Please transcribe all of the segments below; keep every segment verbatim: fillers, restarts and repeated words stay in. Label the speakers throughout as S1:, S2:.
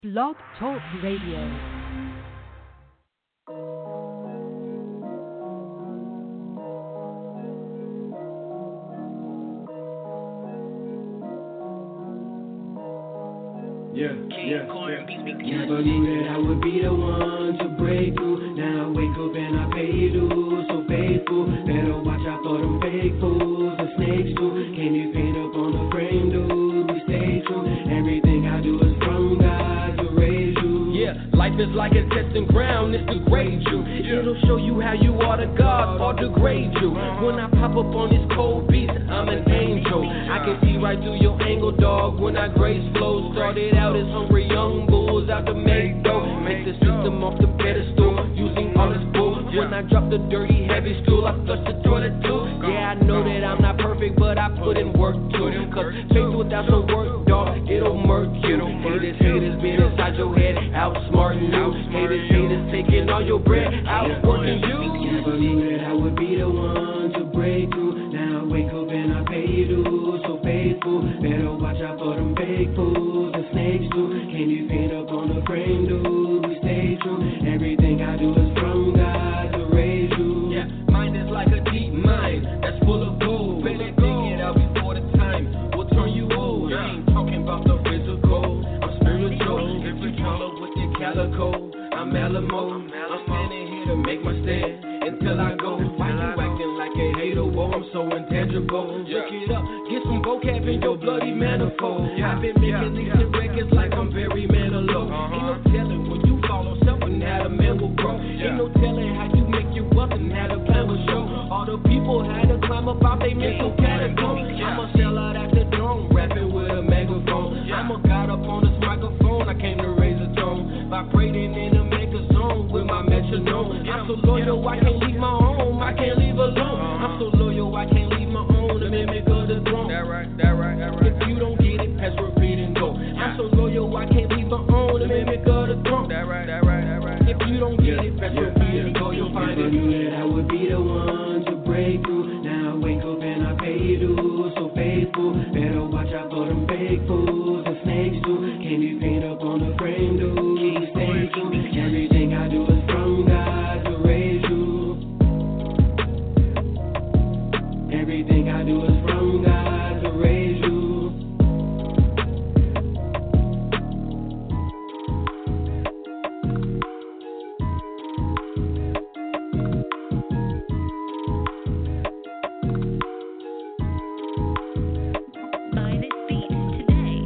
S1: Blog Talk Radio.
S2: Yeah, yeah, yeah. Never knew that I would be the one to break through. Now I wake up and I pay you dues. So faithful, better watch out for them fake fools. The snakes too, can you paint up on the frame, dude? We stay true. Everything I do is from God to raise you.
S3: Yeah, life is like a testing ground, it's degrade you. It'll show you how you are to God or degrade you. When I pop up on this cold beat, I'm an angel. I can see right through your angle, dog. When I grace flow, started out as hungry young bulls out to make dough. Make the system off the pedestal, using all this bull. When I drop the dirty, heavy stool, I flush the toilet too. Yeah, I know that I'm not perfect, but I put in work too. Cause faith without some work, dog, it'll murk you. Haters, haters been inside your head, outsmarting you. Haters, haters taking all your bread, outworking you.
S2: Never knew that I would be the one to break through. Now I wake up and I pay you dues. So faithful, better watch out for them fake fools. The snakes too, can you paint up on the frame, dude? We stay true. Everything I do is from God to raise you.
S3: Yeah, mine is like a deep mine that's full of gold. Better dig it out before the time will turn you old. I ain't talking about the physical, I'm spiritual. If you follow with your calico, I'm Alamo. I'm standing here to make my stand until I go. Why you acting like a hater? Whoa, I'm so intangible. Look it up, get some vocab in your bloody manifold. I've been making these hit records like I'm Barry Manilow. Ain't no telling when you fall on something how the man will grow. Ain't no telling how you make your wealth and how the plan will show. All the people had to climb up out they mental catacombs. I'm a sellout at the dome, rapping with a megaphone. I'm a god up on this microphone, I came to raise a tone. Vibrating in a mega zone with my metronome. I'm so loyal, I can't leave my home, I can't leave alone. I'm so loyal, I can't leave my own, the mimic of the throne. That right, that right, that right. If you don't get it, pass, repeat, and go. I'm so loyal, I can't leave my own, the mimic of the throne. That right, that right, that right. If you don't get it, pass, repeat, and go, you'll find
S2: Never
S3: it.
S2: knew that I would be the one to break through. Now I wake up and I pay you dues. So faithful, better watch out for them fake fools. The snakes too, can you paint up on the frame, dude? We stay true. Everything I do is from God to raise you. Everything I do is from God to raise you.
S1: Finest beats today.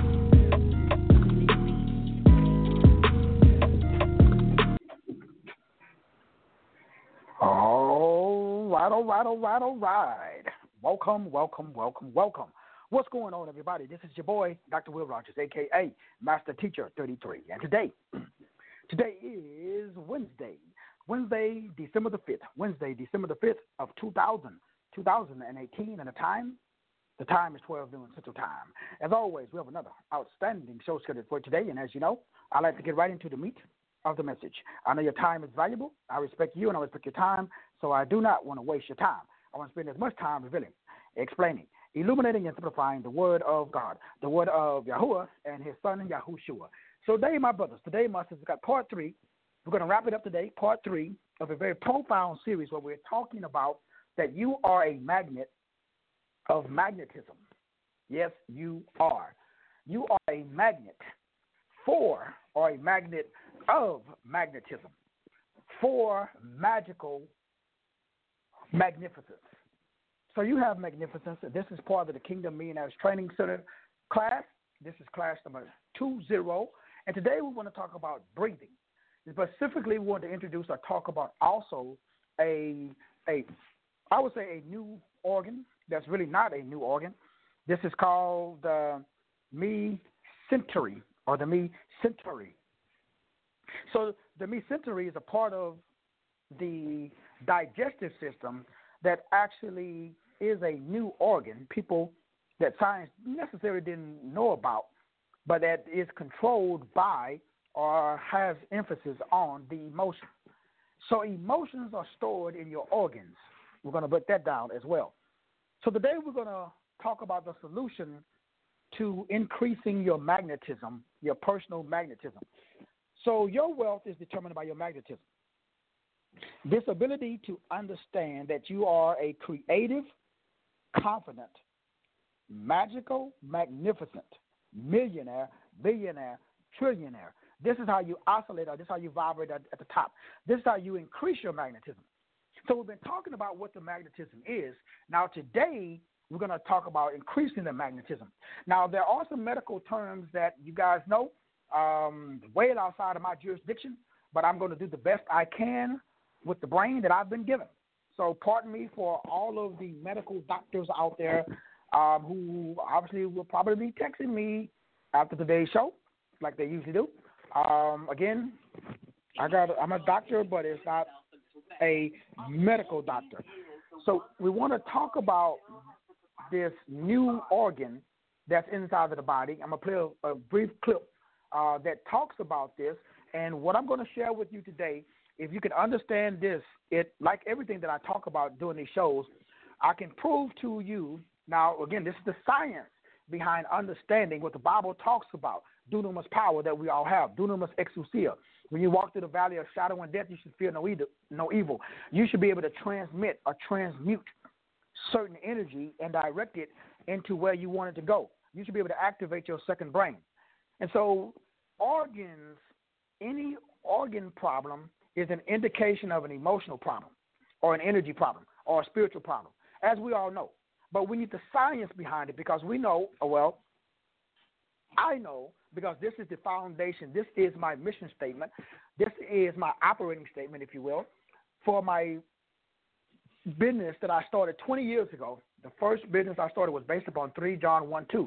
S4: All right, all right, all right, all right. Welcome, welcome, welcome, welcome. What's going on, everybody? This is your boy, Doctor Will Rogers, a k a. Master Teacher thirty-three. And today, today is Wednesday, Wednesday, December the fifth, Wednesday, December the fifth of two thousand, two thousand eighteen, and the time, the time is twelve noon Central Time. As always, we have another outstanding show scheduled for today, and as you know, I like to get right into the meat of the message. I know your time is valuable. I respect you and I respect your time, so I do not want to waste your time. I want to spend as much time revealing, explaining, illuminating, and simplifying the word of God, the word of Yahuwah and his son Yahushua. So today, my brothers, today, my sisters, got part three. We're going to wrap it up today, part three of a very profound series where we're talking about that you are a magnet of magnetism. Yes, you are. You are a magnet for, or a magnet of magnetism, for magical magnificence. So you have magnificence. This is part of the Kingdom Millionaires Training Center class. This is class number two zero. And today we want to talk about breathing. Specifically, we want to introduce or talk about also a, a I would say a new organ that's really not a new organ. This is called the mesentery or the mesentery. So the mesentery is a part of the digestive system that actually is a new organ, people that science necessarily didn't know about, but that is controlled by or has emphasis on the emotion. So emotions are stored in your organs. We're going to break that down as well. So today we're going to talk about the solution to increasing your magnetism, your personal magnetism. So your wealth is determined by your magnetism. This ability to understand that you are a creative, confident, magical, magnificent millionaire, billionaire, trillionaire. This is how you oscillate, or this is how you vibrate at, at the top. This is how you increase your magnetism. So we've been talking about what the magnetism is. Now today, we're going to talk about increasing the magnetism. Now, there are some medical terms that you guys know, um, way outside of my jurisdiction, but I'm going to do the best I can with the brain that I've been given. So pardon me for all of the medical doctors out there um, who obviously will probably be texting me after today's show, like they usually do. Um, again, I got I'm a doctor, but it's not a medical doctor. So we want to talk about this new organ that's inside of the body. I'm going to play a, a brief clip uh, that talks about this. And what I'm going to share with you today, if you can understand this, it like everything that I talk about during these shows, I can prove to you. Now, again, this is the science behind understanding what the Bible talks about, dunamis power that we all have, dunamis exousia. When you walk through the valley of shadow and death, you should fear no evil. No evil. You should be able to transmit or transmute certain energy and direct it into where you want it to go. You should be able to activate your second brain. And so organs, any organ problem is an indication of an emotional problem or an energy problem or a spiritual problem, as we all know. But we need the science behind it because we know, well, I know because this is the foundation. This is my mission statement. This is my operating statement, if you will, for my business that I started twenty years ago. The first business I started was based upon three John one two.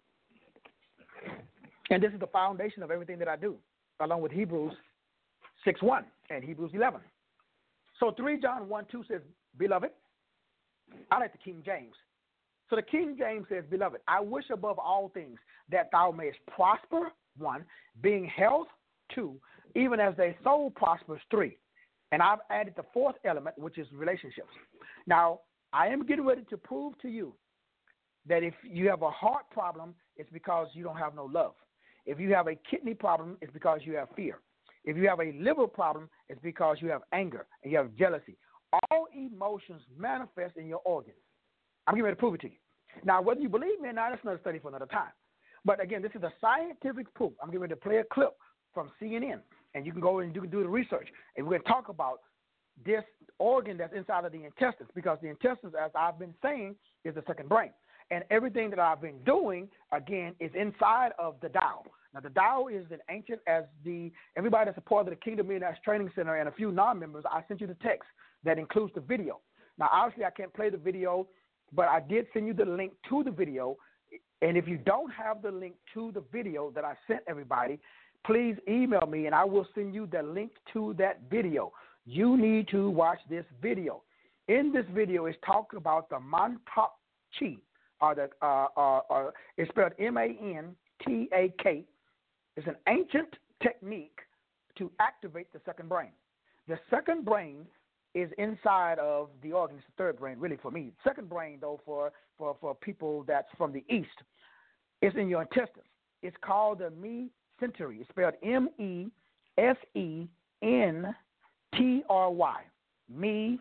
S4: And this is the foundation of everything that I do, along with Hebrews six one and Hebrews eleven. So three John one two says, Beloved, I like the King James. So the King James says, Beloved, I wish above all things that thou mayest prosper, one, being health, two, even as thy soul prospers, three. And I've added the fourth element, which is relationships. Now, I am getting ready to prove to you that if you have a heart problem, it's because you don't have no love. If you have a kidney problem, it's because you have fear. If you have a liver problem, it's because you have anger and you have jealousy. All emotions manifest in your organs. I'm getting ready to prove it to you. Now, whether you believe me or not, that's another study for another time. But again, this is a scientific proof. I'm getting ready to play a clip from C N N, and you can go and you can do the research. And we're going to talk about this organ that's inside of the intestines, because the intestines, as I've been saying, is the second brain. And everything that I've been doing, again, is inside of the Tao. Now, the Tao is as ancient as the everybody that's a part of the Kingdom Millionaires Training Center and a few non-members. I sent you the text that includes the video. Now, obviously, I can't play the video, but I did send you the link to the video. And if you don't have the link to the video that I sent everybody, please email me, and I will send you the link to that video. You need to watch this video. In this video, it's talking about the Mantak Chi, or the uh, uh, uh, it's spelled M A N T A K. It's an ancient technique to activate the second brain. The second brain is inside of the organ. It's the third brain, really, for me. Second brain, though, for, for, for people that's from the East, it's in your intestines. It's called the mesentery. It's spelled M E S E N T R Y, mesentery.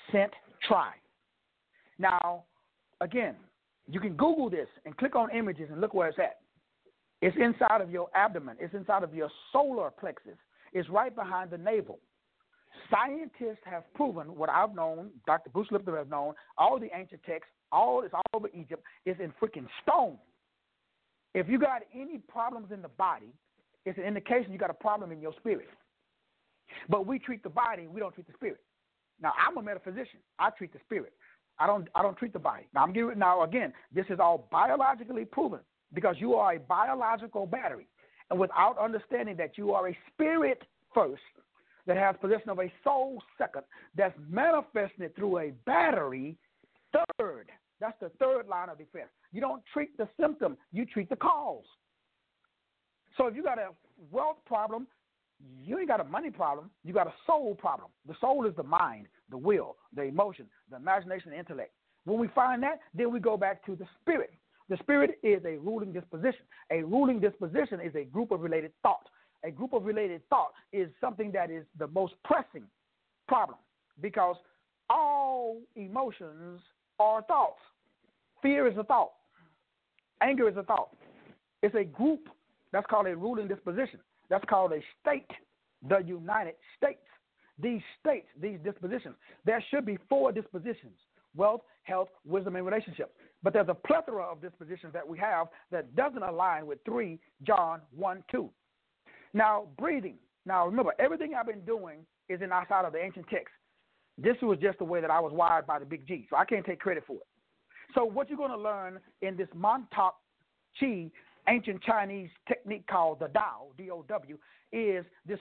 S4: Now, again, you can Google this and click on images and look where it's at. It's inside of your abdomen. It's inside of your solar plexus. It's right behind the navel. Scientists have proven what I've known, Doctor Bruce Lipton has known, all the ancient texts, all it's all over Egypt, is in freaking stone. If you got any problems in the body, it's an indication you got a problem in your spirit. But we treat the body, we don't treat the spirit. Now, I'm a metaphysician. I treat the spirit. I don't I don't treat the body. Now, I'm giving now again, this is all biologically proven because you are a biological battery. And without understanding that you are a spirit first, that has possession of a soul second, that's manifesting it through a battery third. That's the third line of defense. You don't treat the symptom, you treat the cause. So if you got a wealth problem, you ain't got a money problem, you got a soul problem. The soul is the mind, the will, the emotion, the imagination, the intellect. When we find that, then we go back to the spirit. The spirit is a ruling disposition. A ruling disposition is a group of related thought. A group of related thought is something that is the most pressing problem because all emotions are thoughts. Fear is a thought. Anger is a thought. It's a group. That's called a ruling disposition. That's called a state, the United States. These states, these dispositions, there should be four dispositions: wealth, health, wisdom, and relationships. But there's a plethora of dispositions that we have that doesn't align with three John one two. Now, breathing. Now, remember, everything I've been doing is in outside of the ancient text. This was just the way that I was wired by the big G, so I can't take credit for it. So what you're going to learn in this Montauk Chi ancient Chinese technique called the Dao, D O W, is this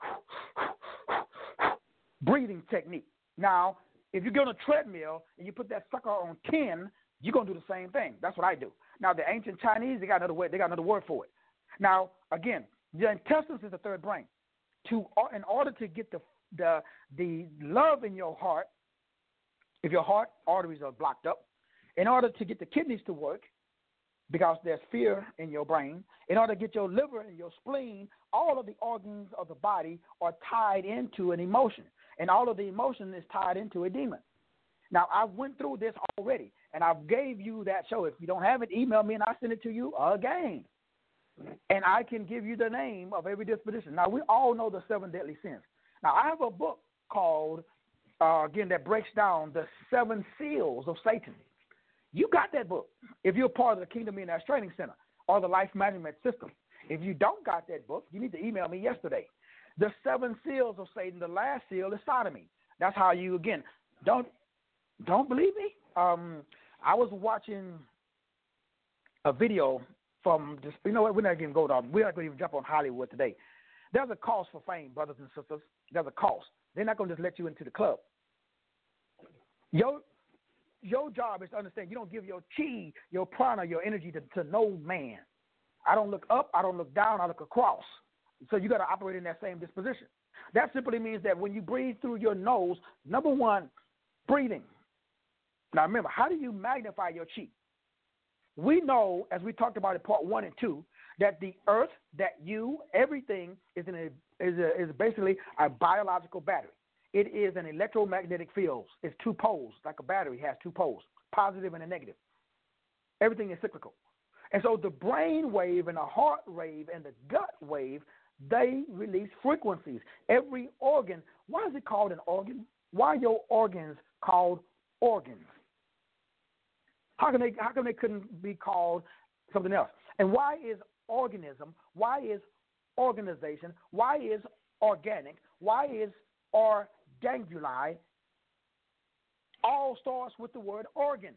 S4: breathing technique. Now, if you get on a treadmill and you put that sucker on ten, you're going to do the same thing. That's what I do. Now, the ancient Chinese, they got another word, they got another word for it. Now, again, the intestines is the third brain. To in order to get the the the love in your heart, if your heart arteries are blocked up, in order to get the kidneys to work, because there's fear in your brain, in order to get your liver and your spleen, all of the organs of the body are tied into an emotion, and all of the emotion is tied into a demon. Now, I went through this already, and I gave you that show. If you don't have it, email me, and I'll send it to you again. And I can give you the name of every disposition. Now, we all know the seven deadly sins. Now, I have a book called, uh, again, that breaks down the seven seals of Satan. You got that book if you're part of the Kingdom Millionaires Training Center or the Life Management System. If you don't got that book, you need to email me yesterday. The seven seals of Satan, the last seal is sodomy. That's how you, again, don't don't believe me? Um, I was watching a video from, this, you know what, we're not going to go down. We're not going to even jump on Hollywood today. There's a cost for fame, brothers and sisters. There's a cost. They're not going to just let you into the club. Your, your job is to understand you don't give your chi, your prana, your energy to, to no man. I don't look up. I don't look down. I look across. So you got to operate in that same disposition. That simply means that when you breathe through your nose, number one, breathing. Now remember, how do you magnify your chi? We know, as we talked about in part one and two, that the earth, that you, everything is in a, is a, is basically a biological battery. It is an electromagnetic field. It's two poles, like a battery has two poles, positive and a negative. Everything is cyclical. And so the brain wave and the heart wave and the gut wave, they release frequencies. Every organ, why is it called an organ? Why are your organs called organs? How can they, how come they couldn't be called something else? And why is organism, why is organization, why is organic, why is organguli, all starts with the word organ.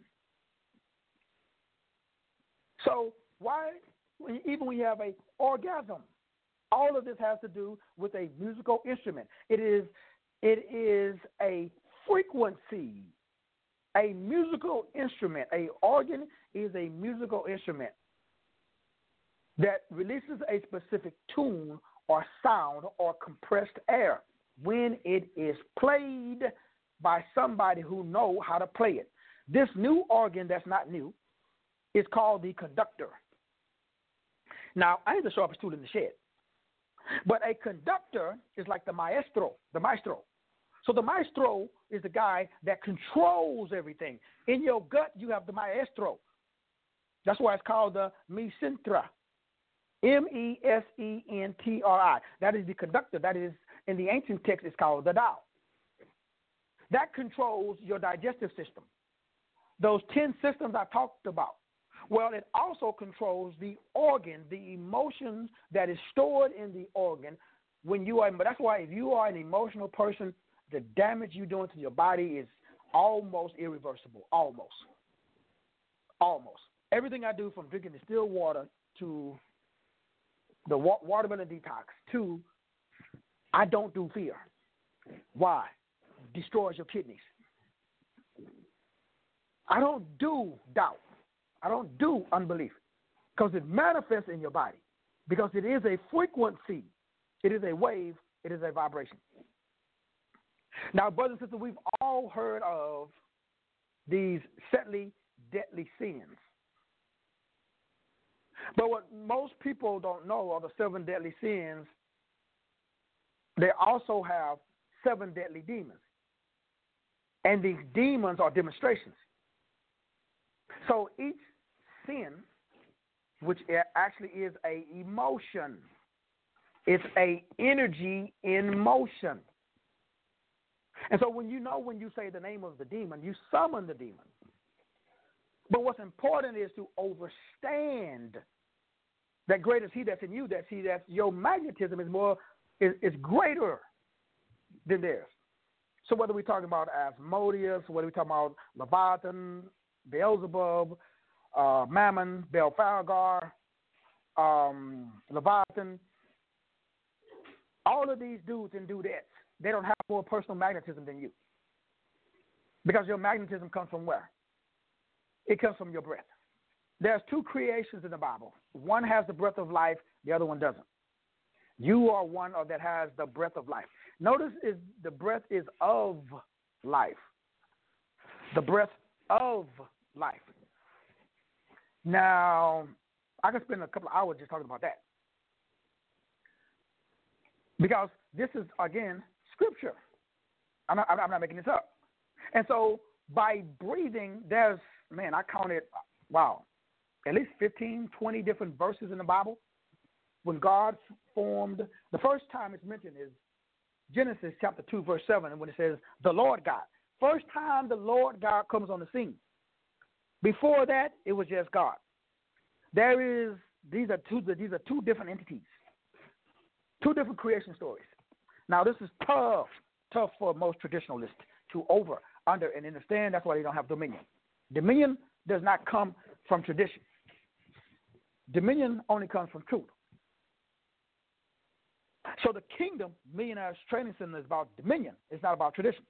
S4: So why, even when you have a orgasm, all of this has to do with a musical instrument. It is, it is a frequency, a musical instrument. A organ is a musical instrument that releases a specific tune or sound or compressed air when it is played by somebody who know how to play it. This new organ that's not new is called the conductor. Now, I ain't the sharpest tool in the shed, but a conductor is like the maestro, the maestro. So the maestro is the guy that controls everything. In your gut, you have the maestro. That's why it's called the mesentery. M E S E N T R I. That is the conductor. That is, in the ancient text, it's called the Tao. That controls your digestive system. Those ten systems I talked about. Well, it also controls the organ, the emotions that is stored in the organ when you are, but that's why if you are an emotional person, the damage you're doing to your body is almost irreversible. Almost. Almost. Everything I do, from drinking distilled water to the wa- watermelon detox to I don't do fear. Why? Destroys your kidneys. I don't do doubt. I don't do unbelief because it manifests in your body, because it is a frequency. It is a wave. It is a vibration. Now, brothers and sisters, we've all heard of these setly, deadly sins. But what most people don't know are the seven deadly sins. They also have seven deadly demons. And these demons are demonstrations. So each sin, which actually is a emotion, it's a energy in motion. And so when you know when you say the name of the demon, you summon the demon. But what's important is to overstand that greater is he that's in you, that's he that's your magnetism is more is, is greater than theirs. So whether we're talking about Asmodeus, whether we're talking about Leviathan, Beelzebub, uh, Mammon, Belphegor, um, Leviathan, all of these dudes and dudettes, they don't have more personal magnetism than you. Because your magnetism comes from where? It comes from your breath. There's two creations in the Bible. One has the breath of life, the other one doesn't. You are one that has the breath of life. Notice is the breath is of life. The breath of life. Now, I could spend a couple of hours just talking about that. Because this is, again, scripture. I'm not, I'm not making this up. And so by breathing, there's, man, I counted, wow, at least fifteen, twenty different verses in the Bible. When God formed, the first time it's mentioned is Genesis chapter two, verse seven, and when it says, the Lord God. First time the Lord God comes on the scene. Before that, it was just God. There is, these are two, these are two different entities. Two different creation stories. Now, this is tough, tough for most traditionalists to over, under, and understand. That's why they don't have dominion. Dominion does not come from tradition. Dominion only comes from truth. So the kingdom, Millionaires Training Center, is about dominion. It's not about tradition.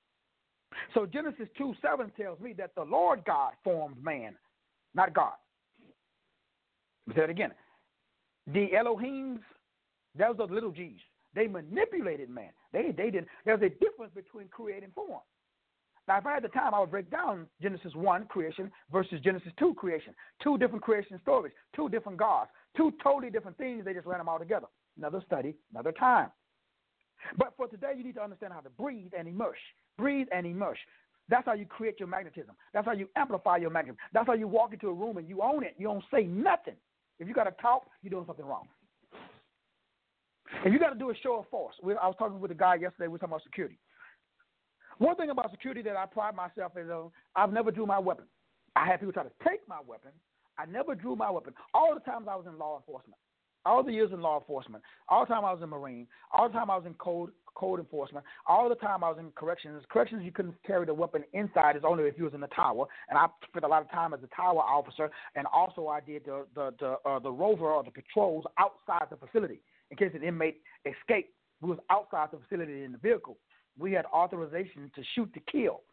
S4: So Genesis two seven tells me that the Lord God formed man, not God. Let me say it again. The Elohims, those are the little G's. They manipulated man. They they didn't. There's a difference between create and form. Now, if I had the time, I would break down Genesis one creation versus Genesis two creation. Two different creation stories, two different gods, two totally different things. They just ran them all together. Another study, another time. But for today, you need to understand how to breathe and immerse. Breathe and immerse. That's how you create your magnetism. That's how you amplify your magnetism. That's how you walk into a room and you own it. You don't say nothing. If you got to talk, you're doing something wrong. And you got to do a show of force. We, I was talking with a guy yesterday. We were talking about security. One thing about security that I pride myself is uh, I've never drew my weapon. I had people try to take my weapon. I never drew my weapon. All the times I was in law enforcement, all the years in law enforcement, all the time I was in Marine, all the time I was in code code enforcement, all the time I was in corrections. Corrections, you couldn't carry the weapon inside. It's only if you was in the tower. And I spent a lot of time as a tower officer, and also I did the the the, uh, the rover or the patrols outside the facility in case an inmate escaped. We was outside the facility in the vehicle. We had authorization to shoot to kill.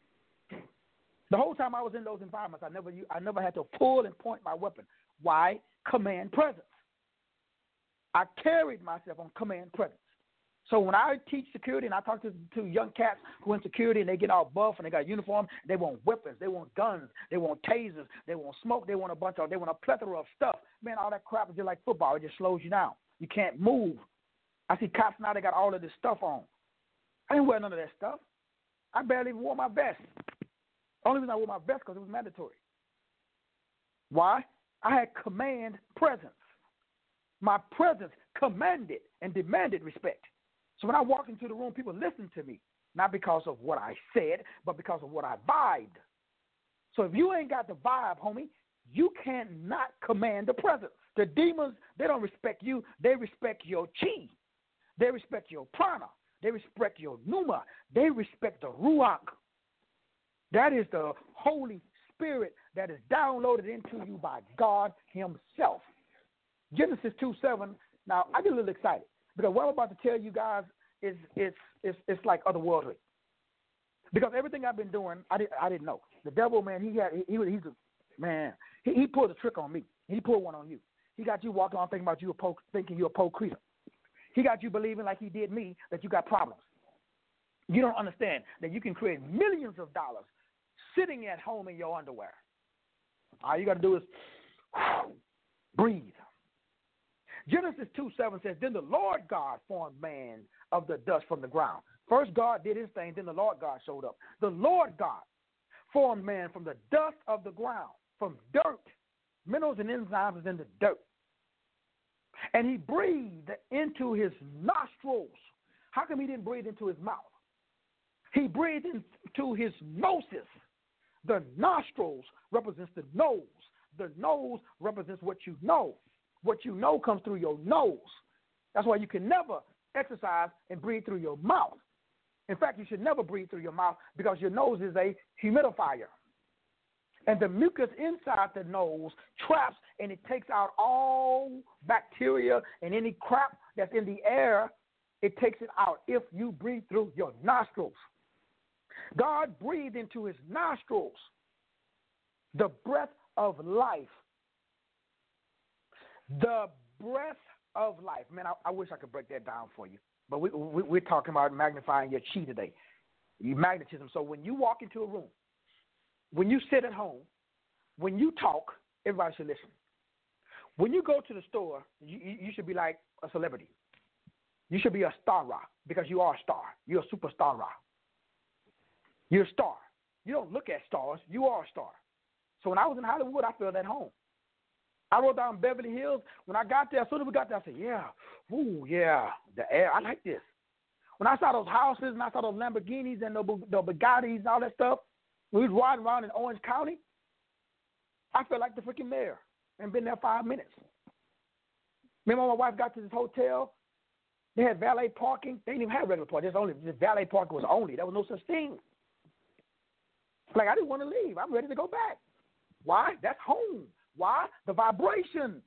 S4: The whole time I was in those environments, I never I never had to pull and point my weapon. Why? Command presence. I carried myself on command presence. So when I teach security and I talk to, to young cats who are in security and they get all buff and they got uniform, they want weapons, they want guns, they want tasers, they want smoke, they want a bunch of, they want a plethora of stuff. Man, all that crap is just like football. It just slows you down. You can't move. I see cops now, they got all of this stuff on. I didn't wear none of that stuff. I barely even wore my vest. Only reason I wore my vest because it was mandatory. Why? I had command presence. My presence commanded and demanded respect. So when I walk into the room, people listen to me, not because of what I said, but because of what I vibed. So if you ain't got the vibe, homie, you cannot command the presence. The demons, they don't respect you. They respect your chi. They respect your prana. They respect your pneuma. They respect the ruach. That is the Holy Spirit that is downloaded into you by God himself. Genesis two seven. Now, I get a little excited because what I'm about to tell you guys is it's it's it's like otherworldly. Because everything I've been doing, I didn't I didn't know. The devil, man, he had he, he he's a man. He, he pulled a trick on me. He pulled one on you. He got you walking on thinking about you a po, thinking you're a po creature. He got you believing like he did me that you got problems. You don't understand that you can create millions of dollars sitting at home in your underwear. All you got to do is Breathe. Genesis two seven says, then the Lord God formed man of the dust from the ground. First God did his thing, then the Lord God showed up. The Lord God formed man from the dust of the ground, from dirt. Minerals and enzymes is in the dirt. And he breathed into his nostrils. How come he didn't breathe into his mouth? He breathed into his noses. The nostrils represents the nose. The nose represents what you know. What you know comes through your nose. That's why you can never exercise and breathe through your mouth. In fact, you should never breathe through your mouth because your nose is a humidifier. And the mucus inside the nose traps and it takes out all bacteria and any crap that's in the air. It takes it out if you breathe through your nostrils. God breathed into his nostrils the breath of life. The breath of life. Man, I, I wish I could break that down for you. But we, we, we're talking about magnifying your chi today. Your magnetism. So when you walk into a room, when you sit at home, when you talk, everybody should listen. When you go to the store, you, you should be like a celebrity. You should be a star because you are a star. You're a superstar. You're a star. You don't look at stars. You are a star. So when I was in Hollywood, I felt at home. I rode down Beverly Hills. When I got there, as soon as we got there, I said, yeah, ooh, yeah, the air, I like this. When I saw those houses and I saw those Lamborghinis and the, the Bugattis and all that stuff, when we was riding around in Orange County, I felt like the freaking mayor and been there five minutes. Remember when my wife got to this hotel, they had valet parking. They didn't even have regular parking. Just only just valet parking was only. There was no such thing. Like, I didn't want to leave. I'm ready to go back. Why? That's home. Why? The vibration.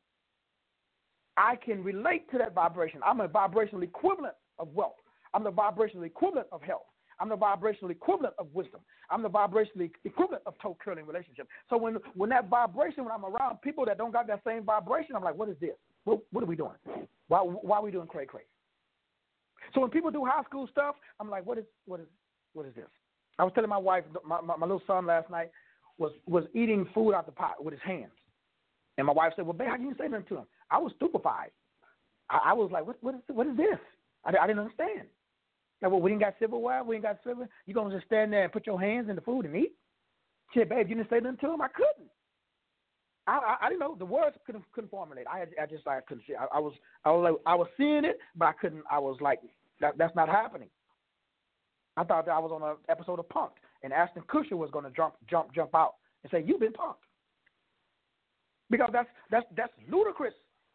S4: I can relate to that vibration. I'm a vibrational equivalent of wealth. I'm the vibrational equivalent of health. I'm the vibrational equivalent of wisdom. I'm the vibrational equivalent of toe curling relationship. So when, when that vibration, when I'm around people that don't got that same vibration, I'm like, what is this? What, what are we doing? Why, why are we doing cray cray? So when people do high school stuff, I'm like, what is what is what is this? I was telling my wife, my, my, my little son last night was was eating food out the pot with his hands. And my wife said, well, babe, how can you say nothing to him? I was stupefied. I, I was like, what, what, is, what is this? I, I didn't understand. Like, well, we ain't got silverware. We ain't got silver. You going to just stand there and put your hands in the food and eat? She said, babe, you didn't say nothing to him? I couldn't. I, I, I didn't know. The words couldn't, couldn't formulate. I, I just I couldn't see. I, I was I was like, I was seeing it, but I couldn't. I was like, that, that's not happening. I thought that I was on an episode of Punk'd, and Ashton Kutcher was going to jump, jump, jump out and say, you've been punked. Because that's that's that's ludicrous.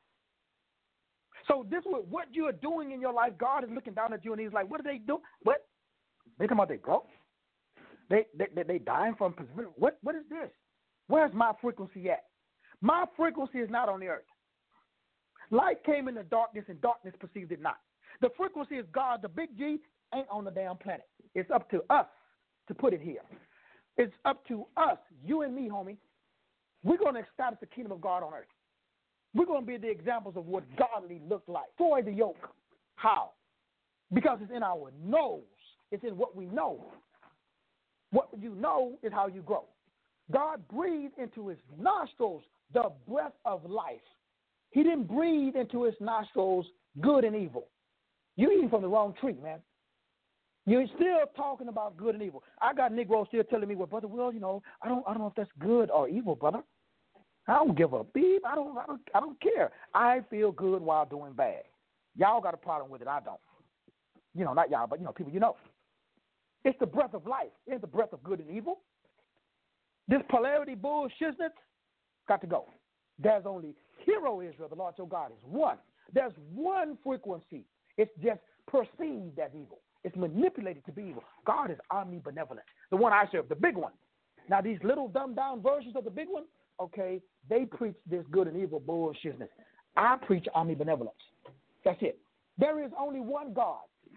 S4: So this is what you are doing in your life. God is looking down at you, and He's like, "What do they do? What? They come out, they broke. They they they, they dying from what? What is this? Where's my frequency at? My frequency is not on the earth. Light came into darkness, and darkness perceived it not. The frequency is God. The big G ain't on the damn planet. It's up to us to put it here. It's up to us, you and me, homie. We're going to establish the kingdom of God on earth. We're going to be the examples of what godly looks like. Destroy the yoke. How? Because it's in our nose. It's in what we know. What you know is how you grow. God breathed into his nostrils the breath of life. He didn't breathe into his nostrils good and evil. You're eating from the wrong tree, man. You're still talking about good and evil. I got Negroes still telling me, well, Brother Will, you know, I don't I don't know if that's good or evil, brother. I don't give a beep. I don't, I don't, I don't care. I feel good while doing bad. Y'all got a problem with it. I don't. You know, not y'all, but, you know, people you know. It's the breath of life. It's the breath of good and evil. This polarity bullshit got to go. There's only hero Israel, the Lord your God is one. There's one frequency. It's just perceived as evil. It's manipulated to be evil. God is omnibenevolent, the one I serve, the big one. Now, these little dumbed-down versions of the big one, okay, they preach this good and evil bullshitness. I preach omnibenevolence. That's it. There is only one God.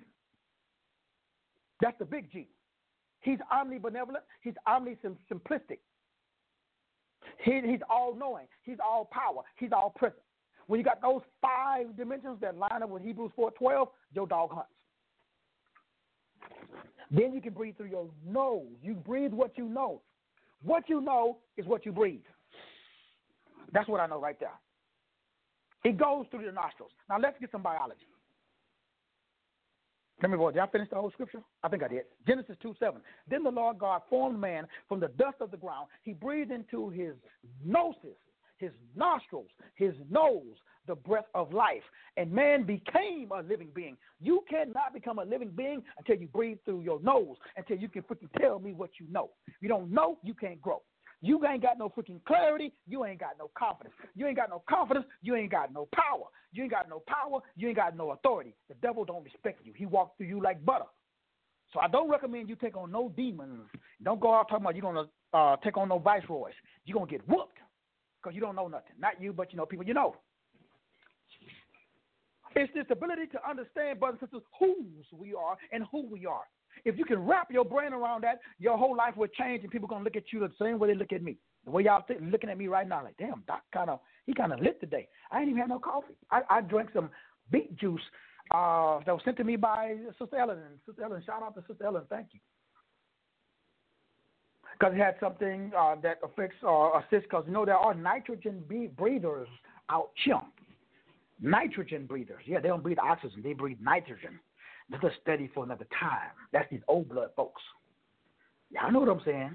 S4: That's the big G. He's omnibenevolent. He's omnisimplistic. He, he's all-knowing. He's all-power. He's all-present. When you got those five dimensions that line up with Hebrews four twelve, your dog hunts. Then you can breathe through your nose. You breathe what you know. What you know is what you breathe. That's what I know right there. It goes through the nostrils. Now let's get some biology. Let me, did I finish the whole scripture? I think I did. Genesis two seven. Then the Lord God formed man from the dust of the ground. He breathed into his noses, his nostrils, his nose, the breath of life. And man became a living being. You cannot become a living being until you breathe through your nose, until you can freaking tell me what you know. If you don't know, you can't grow. You ain't got no freaking clarity. You ain't got no confidence. You ain't got no confidence. You ain't got no power. You ain't got no power. You ain't got no authority. The devil don't respect you. He walks through you like butter. So I don't recommend you take on no demons. Don't go out talking about you're going to uh, take on no viceroys. You're going to get whooped because you don't know nothing. Not you, but you know people you know. It's this ability to understand, brothers and sisters, whose we are and who we are. If you can wrap your brain around that, your whole life will change, and people are going to look at you the same way they look at me. The way y'all th- looking at me right now, like, damn, Doc kind of, he kind of lit today. I ain't even had no coffee. I, I drank some beet juice uh, that was sent to me by Sister Ellen. And Sister Ellen, shout out to Sister Ellen, thank you. Because it had something uh, that affects or uh, assists, because, you know, there are nitrogen be- breathers out here. Nitrogen breathers. Yeah, they don't breathe oxygen. They breathe nitrogen. This is a study for another time. That's these old blood folks. Y'all know what I'm saying.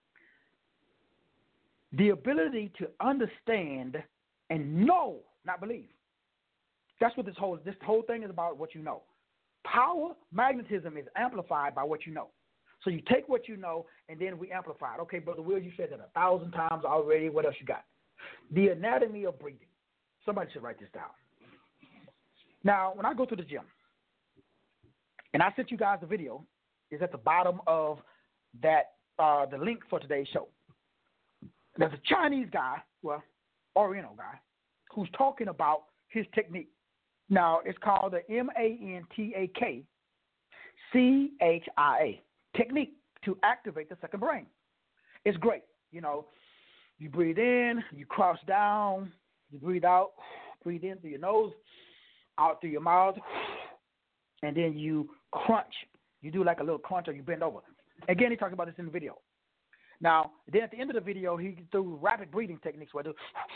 S4: The ability to understand and know, not believe. That's what this whole this whole thing is about, what you know. Power, magnetism is amplified by what you know. So you take what you know, and then we amplify it. Okay, Brother Will, you said that a thousand times already. What else you got? The anatomy of breathing. Somebody should write this down. Now, when I go to the gym, and I sent you guys the video, is at the bottom of that, uh, the link for today's show. There's a Chinese guy, well, Oriental guy, who's talking about his technique. Now, it's called the M A N T A K C H I A, technique to activate the second brain. It's great. You know, you breathe in, you cross down, you breathe out, breathe in through your nose, out through your mouth, and then you crunch. You do like a little crunch, or you bend over. Again, he talks about this in the video. Now, then at the end of the video, he threw rapid breathing techniques. Where I do.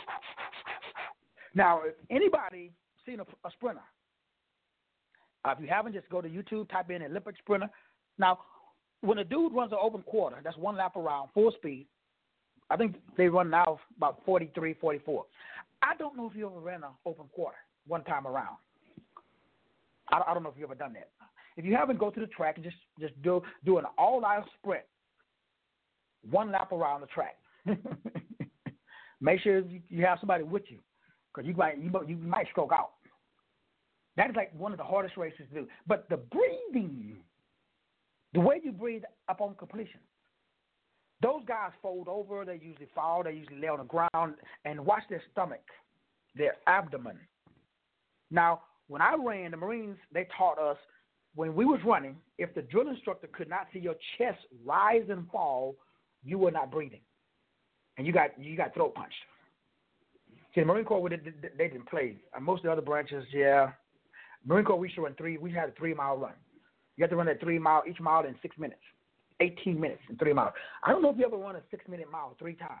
S4: Now, if anybody seen a, a sprinter, uh, if you haven't, just go to YouTube, type in Olympic sprinter. Now, when a dude runs an open quarter, that's one lap around, full speed. I think they run now about forty-three, forty-four. I don't know if you ever ran an open quarter one time around. I, I don't know if you've ever done that. If you haven't, go to the track and just, just do, do an all-out sprint, one lap around the track. Make sure you, you have somebody with you, because you might, you, you might stroke out. That is like one of the hardest races to do. But the breathing, the way you breathe up on completion, those guys fold over, they usually fall, they usually lay on the ground, and watch their stomach, their abdomen. Now, when I ran, the Marines, they taught us, when we was running, if the drill instructor could not see your chest rise and fall, you were not breathing, and you got you got throat punched. See, the Marine Corps, they, they didn't play. Most of the other branches, yeah. Marine Corps, we used to run three. We had a three-mile run. You have to run that three mile, each mile in six minutes, eighteen minutes in three miles. I don't know if you ever run a six-minute mile three times.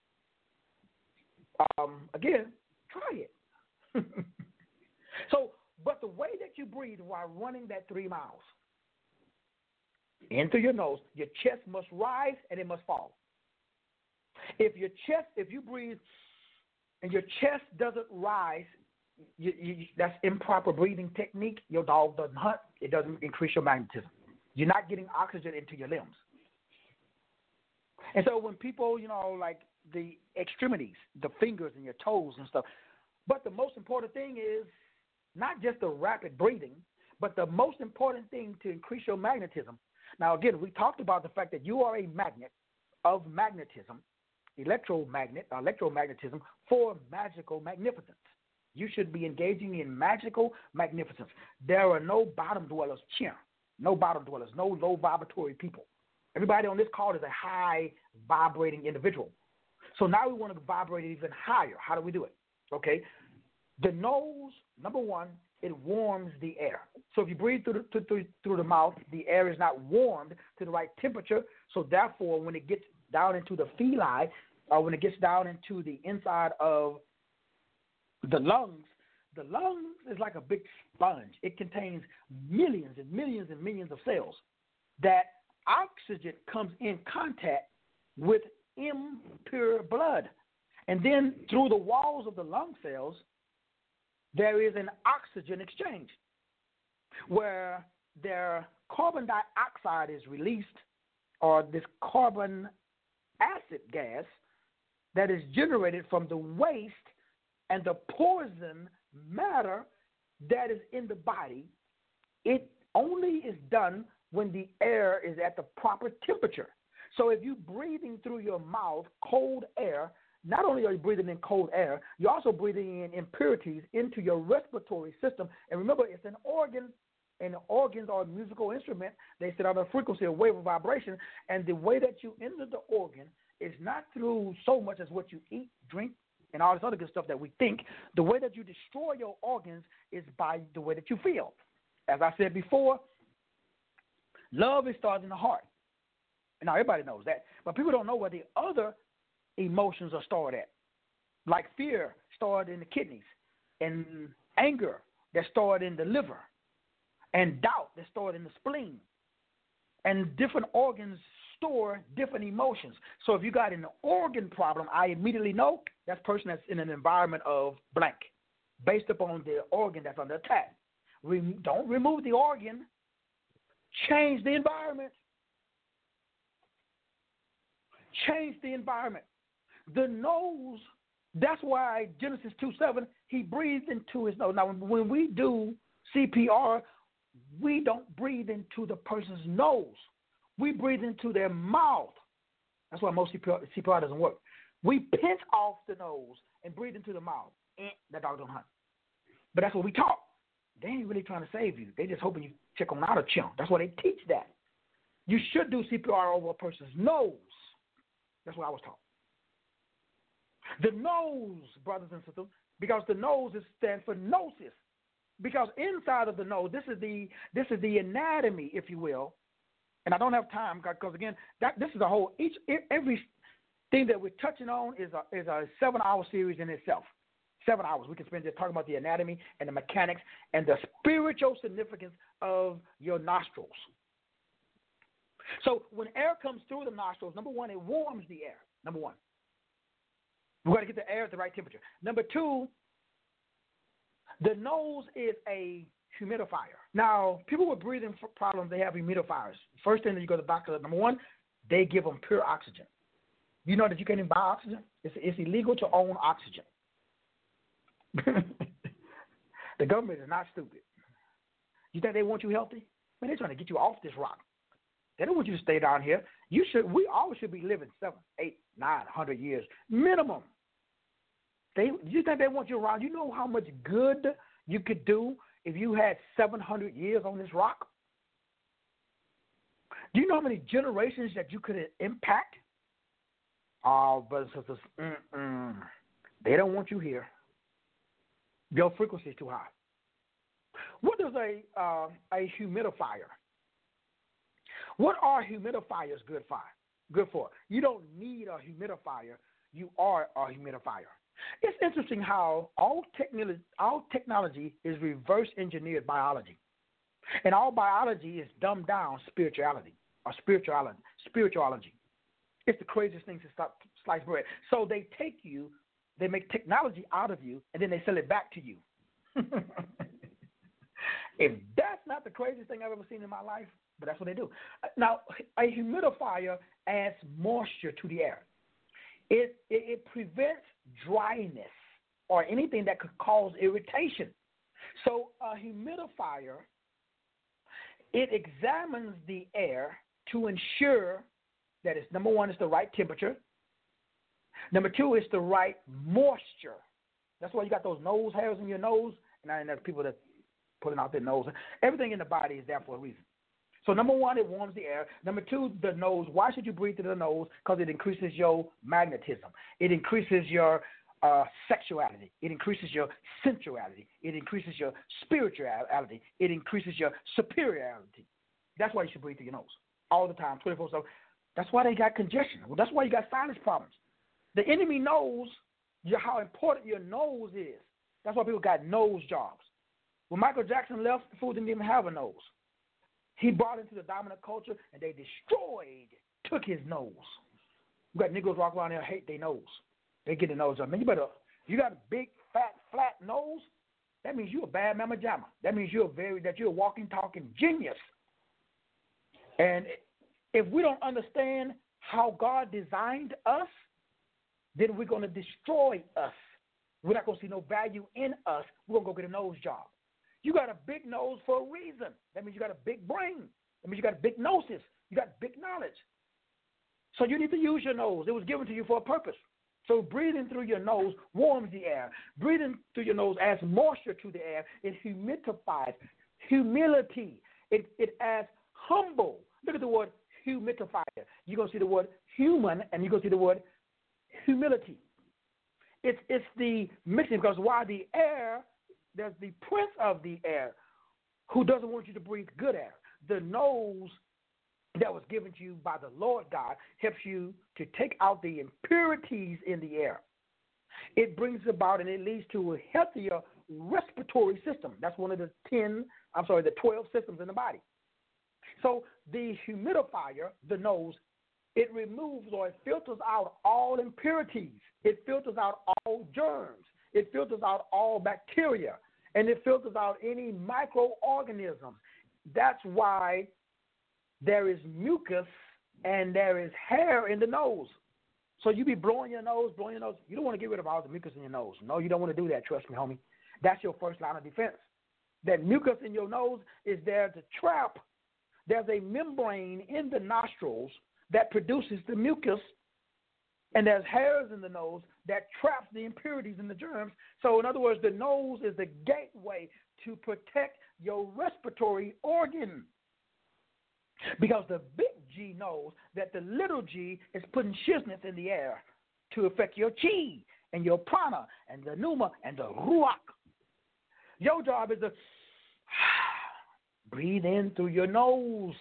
S4: Um, again, try it. So, but the way that you breathe while running that three miles, in through your nose, your chest must rise and it must fall. If your chest, if you breathe and your chest doesn't rise, you, you, that's improper breathing technique. Your dog doesn't hunt. It doesn't increase your magnetism. You're not getting oxygen into your limbs. And so when people, you know, like the extremities, the fingers and your toes and stuff, but the most important thing is not just the rapid breathing, but the most important thing to increase your magnetism. Now, again, we talked about the fact that you are a magnet of magnetism, electromagnet, electromagnetism for magical magnificence. You should be engaging in magical magnificence. There are no bottom dwellers here, no bottom dwellers, no low vibratory people. Everybody on this call is a high vibrating individual. So now we want to vibrate it even higher. How do we do it? Okay. The nose, number one, it warms the air. So if you breathe through the, through, through the mouth, the air is not warmed to the right temperature. So therefore, when it gets down into the villi, or when it gets down into the inside of the lungs, the lungs is like a big sponge. It contains millions and millions and millions of cells that oxygen comes in contact with impure blood. And then through the walls of the lung cells, there is an oxygen exchange where their carbon dioxide is released, or this carbon acid gas that is generated from the waste and the poison matter that is in the body. It only is done when the air is at the proper temperature. So if you're breathing through your mouth cold air, not only are you breathing in cold air, you're also breathing in impurities into your respiratory system. And remember, it's an organ, and organs are a musical instrument. They sit on a frequency, a wave of vibration, and the way that you enter the organ is not through so much as what you eat, drink, and all this other good stuff that we think. The way that you destroy your organs is by the way that you feel. As I said before, love is started in the heart. And now everybody knows that, but people don't know where the other emotions are stored at. Like fear stored in the kidneys, and anger that's stored in the liver, and doubt that's stored in the spleen. And different organs store different emotions. So if you got an organ problem, I immediately know that person that's in an environment of blank, based upon the organ that's under attack. Re- don't remove the organ, change the environment. Change the environment. The nose, that's why Genesis two seven, he breathed into his nose. Now, when we do C P R, we don't breathe into the person's nose. We breathe into their mouth. That's why most C P R, C P R doesn't work. We pinch off the nose and breathe into the mouth. Eh, that dog don't hunt. But that's what we taught. They ain't really trying to save you. They just hoping you check on out a chunk. That's why they teach that. You should do C P R over a person's nose. That's what I was taught. The nose, brothers and sisters, because the nose is stands for gnosis. Because inside of the nose, this is the this is the anatomy, if you will. And I don't have time because again, that this is a whole each every thing that we're touching on is a is a seven hour series in itself. Seven hours. We can spend just talking about the anatomy and the mechanics and the spiritual significance of your nostrils. So when air comes through the nostrils, number one, it warms the air. Number one. We've got to get the air at the right temperature. Number two, the nose is a humidifier. Now, people with breathing problems, they have humidifiers. First thing that you go to the doctor, number one, they give them pure oxygen. You know that you can't even buy oxygen? It's, it's illegal to own oxygen. The government is not stupid. You think they want you healthy? Man, they're trying to get you off this rock. They don't want you to stay down here. You should. We all should be living seven, eight, nine hundred years minimum. They. You think they want you around? You know how much good you could do if you had seven hundred years on this rock? Do you know how many generations that you could impact? Oh, brothers and sisters, mm-mm. They don't want you here. Your frequency is too high. What is a uh, a humidifier? What are humidifiers good for? Good for? You don't need a humidifier. You are a humidifier. It's interesting how all technology, all technology is reverse engineered biology, and all biology is dumbed down spirituality or spirituality. Spirituality. It's the craziest thing since sliced bread. So they take you, they make technology out of you, and then they sell it back to you. If that's not the craziest thing I've ever seen in my life, but that's what they do. Now, a humidifier adds moisture to the air. It, it, it prevents dryness or anything that could cause irritation. So a humidifier, it examines the air to ensure that it's, number one, it's the right temperature. Number two, it's the right moisture. That's why you got those nose hairs in your nose, and I know people that pulling out their nose. Everything in the body is there for a reason. So number one, it warms the air. Number two, the nose. Why should you breathe through the nose? Because it increases your magnetism. It increases your uh, sexuality. It increases your sensuality. It increases your spirituality. It increases your superiority. That's why you should breathe through your nose all the time, twenty-four seven. That's why they got congestion. Well, that's why you got sinus problems. The enemy knows how important your nose is. That's why people got nose jobs. When Michael Jackson left, the fool didn't even have a nose. He brought into the dominant culture, and they destroyed, took his nose. You got Negroes walk around there hate their nose. They get the nose up. Man, you better, you got a big, fat, flat nose, that means you're a bad mamma jamma. That means you're very, that you're a walking, talking genius. And if we don't understand how God designed us, then we're going to destroy us. We're not going to see no value in us. We're going to go get a nose job. You got a big nose for a reason. That means you got a big brain. That means you got a big gnosis. You got big knowledge. So you need to use your nose. It was given to you for a purpose. So breathing through your nose warms the air. Breathing through your nose adds moisture to the air. It humidifies. Humility. It, it adds humble. Look at the word humidifier. You're going to see the word human, and you're going to see the word humility. It's, it's the mixing, because while the air, there's the prince of the air who doesn't want you to breathe good air. The nose that was given to you by the Lord God helps you to take out the impurities in the air. It brings about and it leads to a healthier respiratory system. That's one of the ten, I'm sorry, the twelve systems in the body. So the humidifier, the nose, it removes or it filters out all impurities. It filters out all germs. It filters out all bacteria. And it filters out any microorganisms. That's why there is mucus and there is hair in the nose. So you be blowing your nose, blowing your nose. You don't want to get rid of all the mucus in your nose. No, you don't want to do that, trust me, homie. That's your first line of defense. That mucus in your nose is there to trap. There's a membrane in the nostrils that produces the mucus, and there's hairs in the nose that traps the impurities and the germs. So in other words, the nose is the gateway to protect your respiratory organ. Because the big G knows that the little g is putting shizness in the air to affect your chi and your prana and the pneuma and the ruach. Your job is to breathe in through your nose.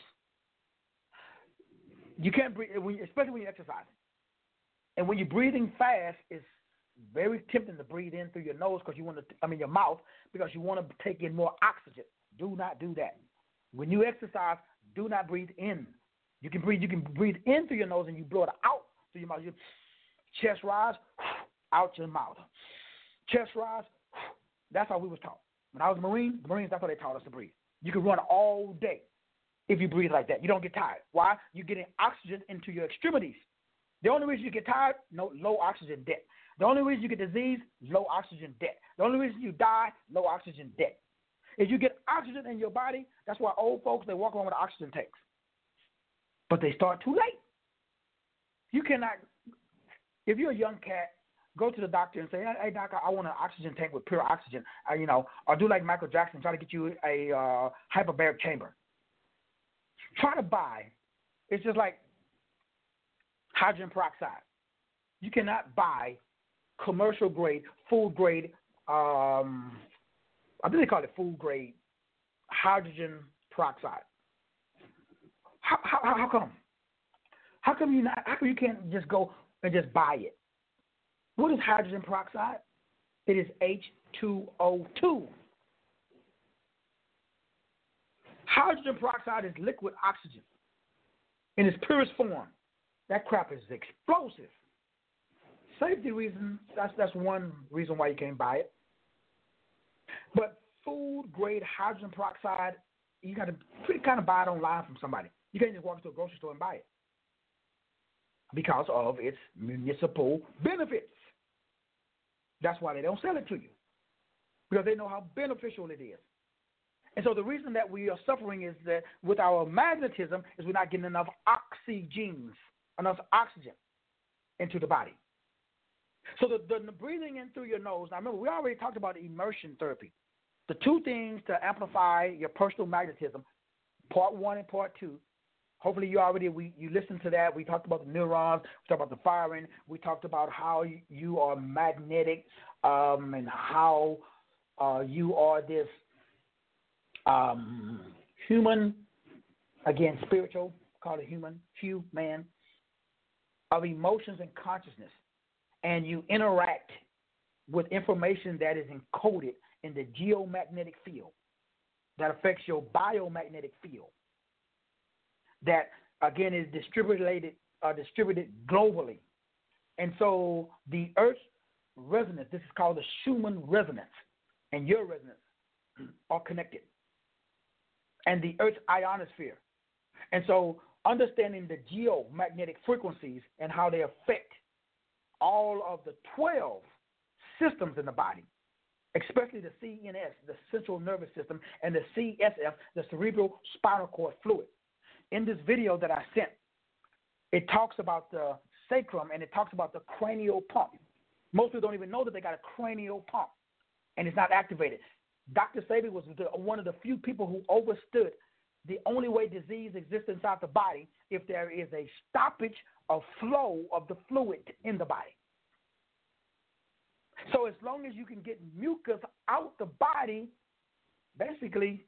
S4: You can't breathe, especially when you're exercising. And when you're breathing fast, it's very tempting to breathe in through your nose because you want to, I mean your mouth, because you want to take in more oxygen. Do not do that. When you exercise, do not breathe in. You can breathe. You can breathe in through your nose and you blow it out through your mouth. You chest rise, out your mouth. Chest rise. That's how we was taught. When I was a Marine, the Marines, that's how they taught us to breathe. You can run all day if you breathe like that. You don't get tired. Why? You're getting oxygen into your extremities. The only reason you get tired, no low oxygen debt. The only reason you get disease, low oxygen debt. The only reason you die, low oxygen debt. If you get oxygen in your body, that's why old folks, they walk around with oxygen tanks. But they start too late. You cannot, if you're a young cat, go to the doctor and say, hey, doctor, I want an oxygen tank with pure oxygen. Uh, you know, or do like Michael Jackson, try to get you a uh, hyperbaric chamber. Try to buy. It's just like hydrogen peroxide. You cannot buy commercial grade, food grade, um, I think they call it food grade hydrogen peroxide. How, how, how come? How come you not? How come you can't just go and just buy it? What is hydrogen peroxide? It is H two O two. Hydrogen peroxide is liquid oxygen in its purest form. That crap is explosive. Safety reasons, that's, that's one reason why you can't buy it. But food-grade hydrogen peroxide, you got to pretty kind of buy it online from somebody. You can't just walk into a grocery store and buy it because of its municipal benefits. That's why they don't sell it to you, because they know how beneficial it is. And so the reason that we are suffering is that with our magnetism is we're not getting enough oxygens, enough oxygen into the body. So the, the, the breathing in through your nose, now remember, we already talked about immersion therapy. The two things to amplify your personal magnetism, part one and part two. Hopefully you already, we, you listened to that. We talked about the neurons. We talked about the firing. We talked about how you, you are magnetic um, and how uh, you are this um, human, again, spiritual, call it human, human, of emotions and consciousness. And you interact with information that is encoded in the geomagnetic field that affects your biomagnetic field. That again is distributed uh, distributed globally, and so the Earth's resonance. This is called the Schumann resonance, and your resonance are connected, and the Earth's ionosphere. And so understanding the geomagnetic frequencies and how they affect all of the twelve systems in the body, especially the C N S, the central nervous system, and the C S F, the cerebral spinal cord fluid. In this video that I sent, it talks about the sacrum and it talks about the cranial pump. Most people don't even know that they got a cranial pump, and it's not activated. Doctor Sebi was the, one of the few people who understood the only way disease exists inside the body if there is a stoppage of flow of the fluid in the body. So as long as you can get mucus out the body, basically,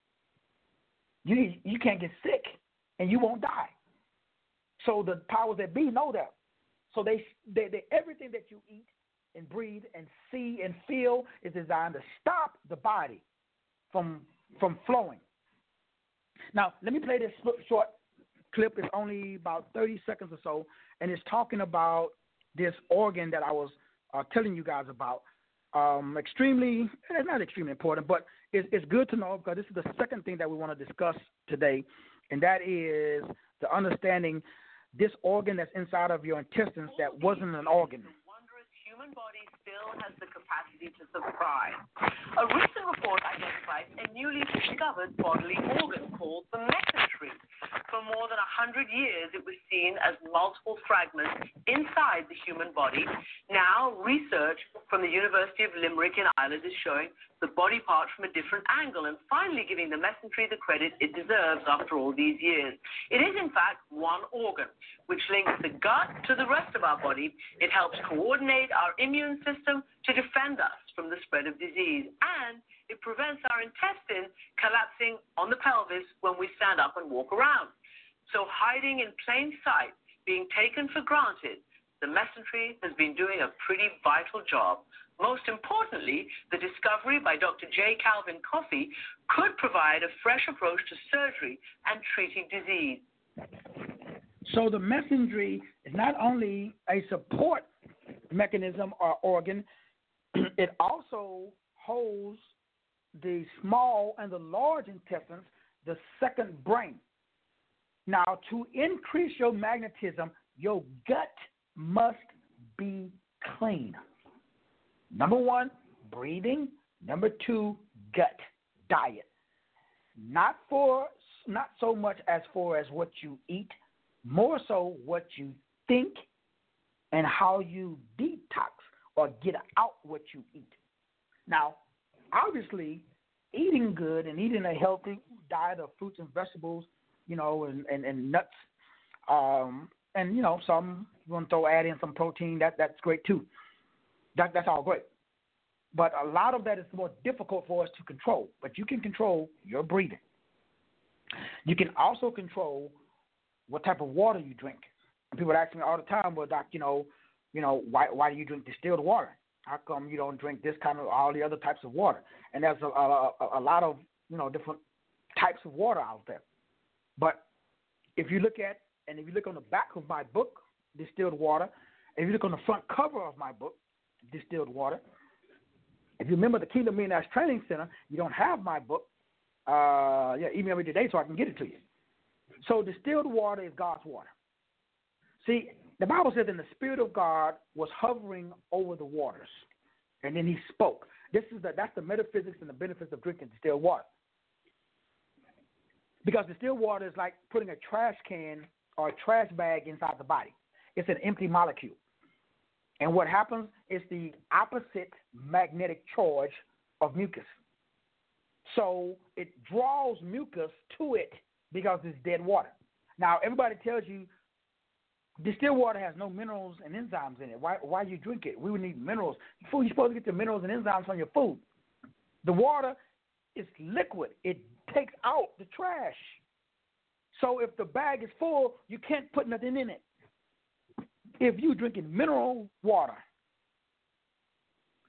S4: you you can't get sick and you won't die. So the powers that be know that. So they, they, they everything that you eat and breathe and see and feel is designed to stop the body from from flowing. Now, let me play this short clip. It's only about thirty seconds or so, and it's talking about this organ that I was uh, telling you guys about. Um, extremely, it's not extremely important, but it's, it's good to know because this is the second thing that we want to discuss today, and that is the understanding this organ that's inside of your intestines that wasn't an organ.
S5: Human body still has the capacity to survive. A recent report identified a newly discovered bodily organ called the mesentery. For more than one hundred years, it was seen as multiple fragments inside the human body. Now, research from the University of Limerick in Ireland is showing the body part from a different angle and finally giving the mesentery the credit it deserves after all these years. It is, in fact, one organ, which links the gut to the rest of our body. It helps coordinate our immune system to defend us from the spread of disease, and it prevents our intestines collapsing on the pelvis when we stand up and walk around. So hiding in plain sight, being taken for granted, the mesentery has been doing a pretty vital job. Most importantly, the discovery by Doctor J. Calvin Coffey could provide a fresh approach to surgery and treating disease.
S4: So the mesentery is not only a support mechanism or organ, it also holds the small and the large intestines, the second brain. Now, to increase your magnetism, your gut must be clean. Number one, breathing. Number two, gut, diet. Not for, not so much as far as what you eat, more so what you think and how you detox or get out what you eat. Now, obviously, eating good and eating a healthy diet of fruits and vegetables, you know, and, and, and nuts, um, and, you know, some, you want to throw, add in some protein, that, that's great too. That, that's all great. But a lot of that is more difficult for us to control. But you can control your breathing. You can also control what type of water you drink. And people ask me all the time, well, doc, you know, you know, why why do you drink distilled water? How come you don't drink this kind of all the other types of water? And there's a, a, a lot of, you know, different types of water out there. But if you look at, and if you look on the back of my book, Distilled Water, if you look on the front cover of my book, Distilled Water, if you remember the Kingdom Millionaires Training Center, you don't have my book. Uh, yeah, email me today so I can get it to you. So distilled water is God's water. See, the Bible says, "And the Spirit of God was hovering over the waters, and then He spoke." This is the that's the metaphysics and the benefits of drinking distilled water. Because distilled water is like putting a trash can or a trash bag inside the body. It's an empty molecule. And what happens is the opposite magnetic charge of mucus. So it draws mucus to it because it's dead water. Now, everybody tells you distilled water has no minerals and enzymes in it. Why, why you drink it? We would need minerals. Food, you're supposed to get the minerals and enzymes from your food. The water is liquid. It takes out the trash. So if the bag is full, you can't put nothing in it. If you're drinking mineral water,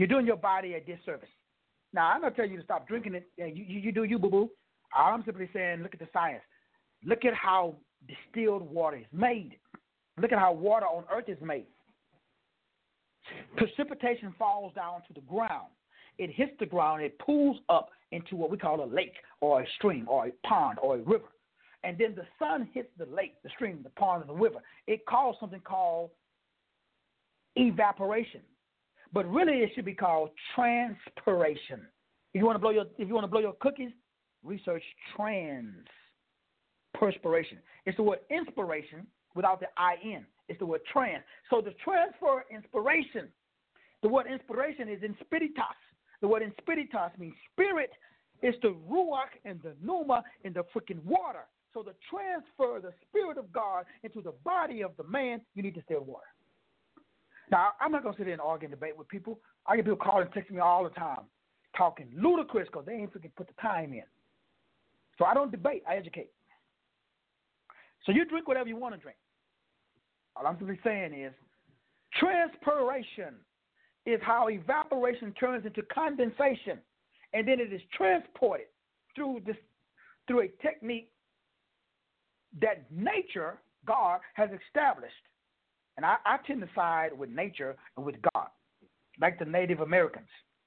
S4: You're doing your body a disservice. Now, I'm not telling you to stop drinking it. You, you, you do you, boo-boo. I'm simply saying look at the science. Look at how distilled water is made. Look at how water on earth is made. Precipitation falls down to the ground. It hits the ground. It pools up into what we call a lake or a stream or a pond or a river. And then the sun hits the lake, the stream, the pond, and the river. It causes something called evaporation. But really it should be called transpiration. If you want to blow your if you want to blow your cookies, research transpiration. It's the word inspiration without the I N. It's the word trans. So the transfer inspiration, the word inspiration is inspiritas. The word inspiritas means spirit. It's the ruach and the pneuma in the freaking water. So to transfer the spirit of God into the body of the man, you need to still water. Now, I'm not going to sit there and argue and debate with people. I get people calling and texting me all the time, talking ludicrous because they ain't freaking put the time in. So I don't debate. I educate. So you drink whatever you want to drink. All I'm simply saying is transpiration is how evaporation turns into condensation, and then it is transported through this through a technique that nature, God, has established. And I, I tend to side with nature and with God, like the Native Americans.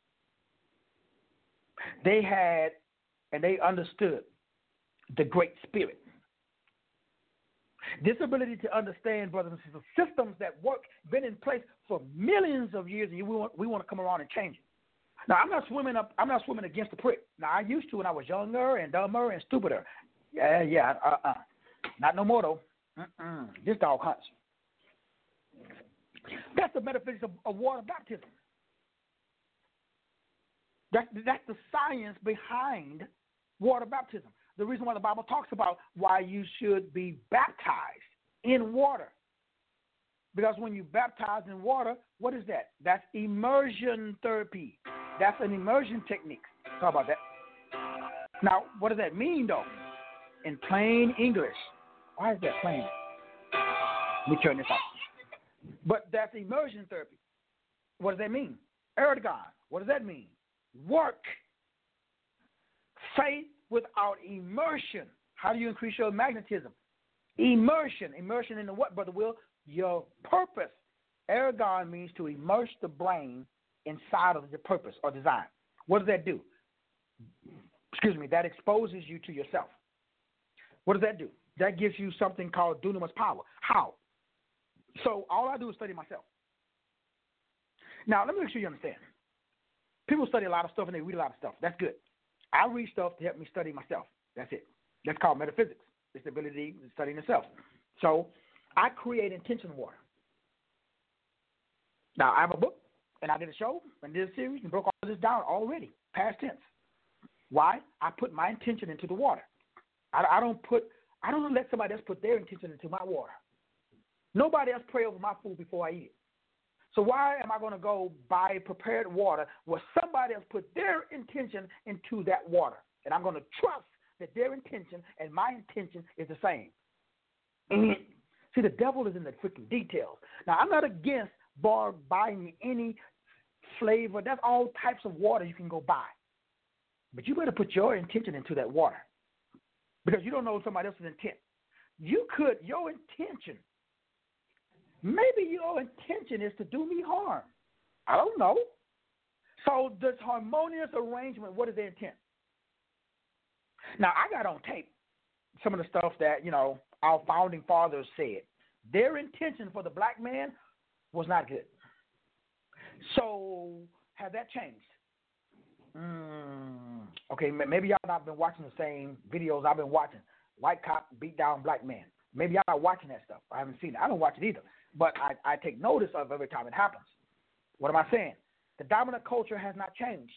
S4: They had and they understood the Great Spirit. This ability to understand, brothers and sisters, systems that work, been in place for millions of years, and we want, we want to come around and change it. Now, I'm not swimming up. I'm not swimming against the prick. Now, I used to when I was younger and dumber and stupider. Yeah, yeah, uh-uh. Not no more, though. Mm-mm. This dog hunts. That's the metaphysics of, of water baptism. That's, that's the science behind water baptism. The reason why the Bible talks about why you should be baptized in water. Because when you baptize in water, what is that? That's immersion therapy. That's an immersion technique. Talk about that. Now, what does that mean, though? In plain English. Why is that plain? Let me turn this off. But that's immersion therapy. What does that mean? Erdogan. What does that mean? Work. Faith without immersion. How do you increase your magnetism? Immersion. Immersion into what, Brother Will? Your purpose. Ergon means to immerse the brain inside of the purpose or design. What does that do? Excuse me, that exposes you to yourself. What does that do? That gives you something called dunamis power. How? So all I do is study myself. Now, let me make sure you understand. People study a lot of stuff and they read a lot of stuff. That's good. I read stuff to help me study myself. That's it. That's called metaphysics. It's the ability to study yourself. So I create intention water. Now, I have a book, and I did a show, and did a series, and broke all this down already, past tense. Why? I put my intention into the water. I, I don't put, I don't let somebody else put their intention into my water. Nobody else pray over my food before I eat it. So why am I going to go buy prepared water where somebody else put their intention into that water? And I'm going to trust that their intention and my intention is the same. Mm-hmm. See, the devil is in the freaking details. Now, I'm not against bar buying any flavor. That's all types of water you can go buy. But you better put your intention into that water because you don't know somebody else's intent. You could, your intention, maybe your intention is to do me harm. I don't know. So this harmonious arrangement, what is their intent? Now, I got on tape some of the stuff that, you know, our founding fathers said. Their intention for the black man was not good. So has that changed? Mm, okay, maybe y'all not been watching the same videos I've been watching. White cop beat down black man. Maybe y'all not watching that stuff. I haven't seen it. I don't watch it either. But I, I take notice of every time it happens. What am I saying? The dominant culture has not changed.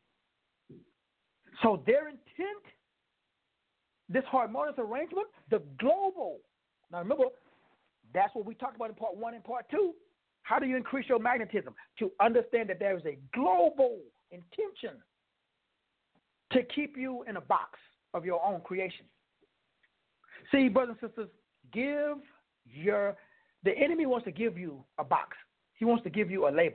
S4: So their intent, this harmonious arrangement, the global. Now remember, that's what we talked about in part one and part two. How do you increase your magnetism? To understand that there is a global intention to keep you in a box of your own creation. See, brothers and sisters, give your, the enemy wants to give you a box. He wants to give you a label.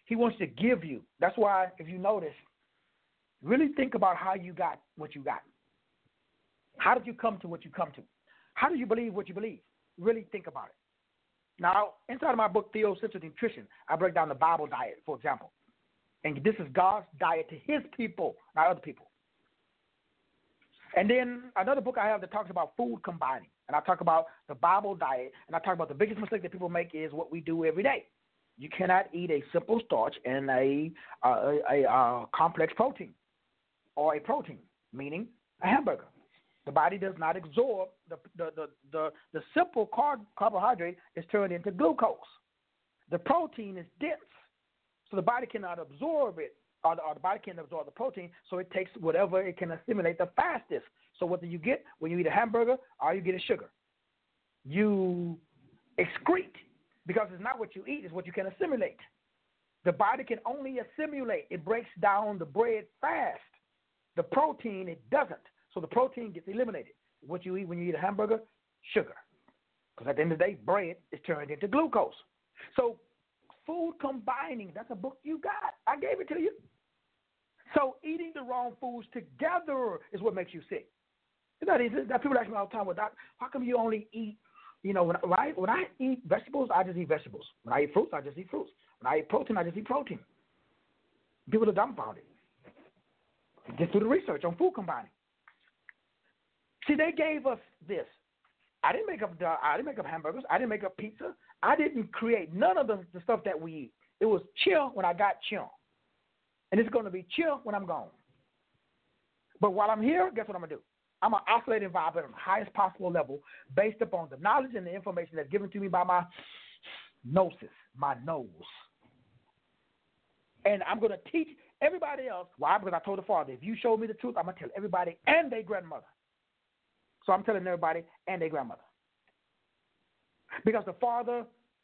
S4: He wants to give you. That's why, if you notice, really think about how you got what you got. How did you come to what you come to? How do you believe what you believe? Really think about it. Now, inside of my book, Theocentric Nutrition, I break down the Bible diet, for example. And this is God's diet to his people, not other people. And then another book I have that talks about food combining. And I talk about the Bible diet, and I talk about the biggest mistake that people make is what we do every day. You cannot eat a simple starch and a, uh, a, a, a complex protein or a protein, meaning a hamburger. The body does not absorb the the the the, the simple car, carbohydrate is turned into glucose. The protein is dense, so the body cannot absorb it, or the, or the body can't absorb the protein. So it takes whatever it can assimilate the fastest. So what do you get when you eat a hamburger? All you get is sugar. You excrete because it's not what you eat; it's what you can assimilate. The body can only assimilate; it breaks down the bread fast. The protein it doesn't. So the protein gets eliminated. What you eat when you eat a hamburger? Sugar. Because at the end of the day, bread is turned into glucose. So food combining, that's a book you got. I gave it to you. So eating the wrong foods together is what makes you sick. It's not easy. People ask me all the time, well, Doc, how come you only eat, you know, when I, when I eat vegetables, I just eat vegetables. When I eat fruits, I just eat fruits. When I eat protein, I just eat protein. People are dumbfounded. Just do the research on food combining. See, they gave us this. I didn't make up the, I didn't make up hamburgers. I didn't make up pizza. I didn't create none of the, the stuff that we eat. It was chill when I got chill. And it's going to be chill when I'm gone. But while I'm here, guess what I'm going to do? I'm going to oscillate and vibrate on the highest possible level based upon the knowledge and the information that's given to me by my gnosis, my nose. And I'm going to teach everybody else. Why? Because I told the Father, if you show me the truth, I'm going to tell everybody and their grandmother. So I'm telling everybody and their grandmother. Because the Father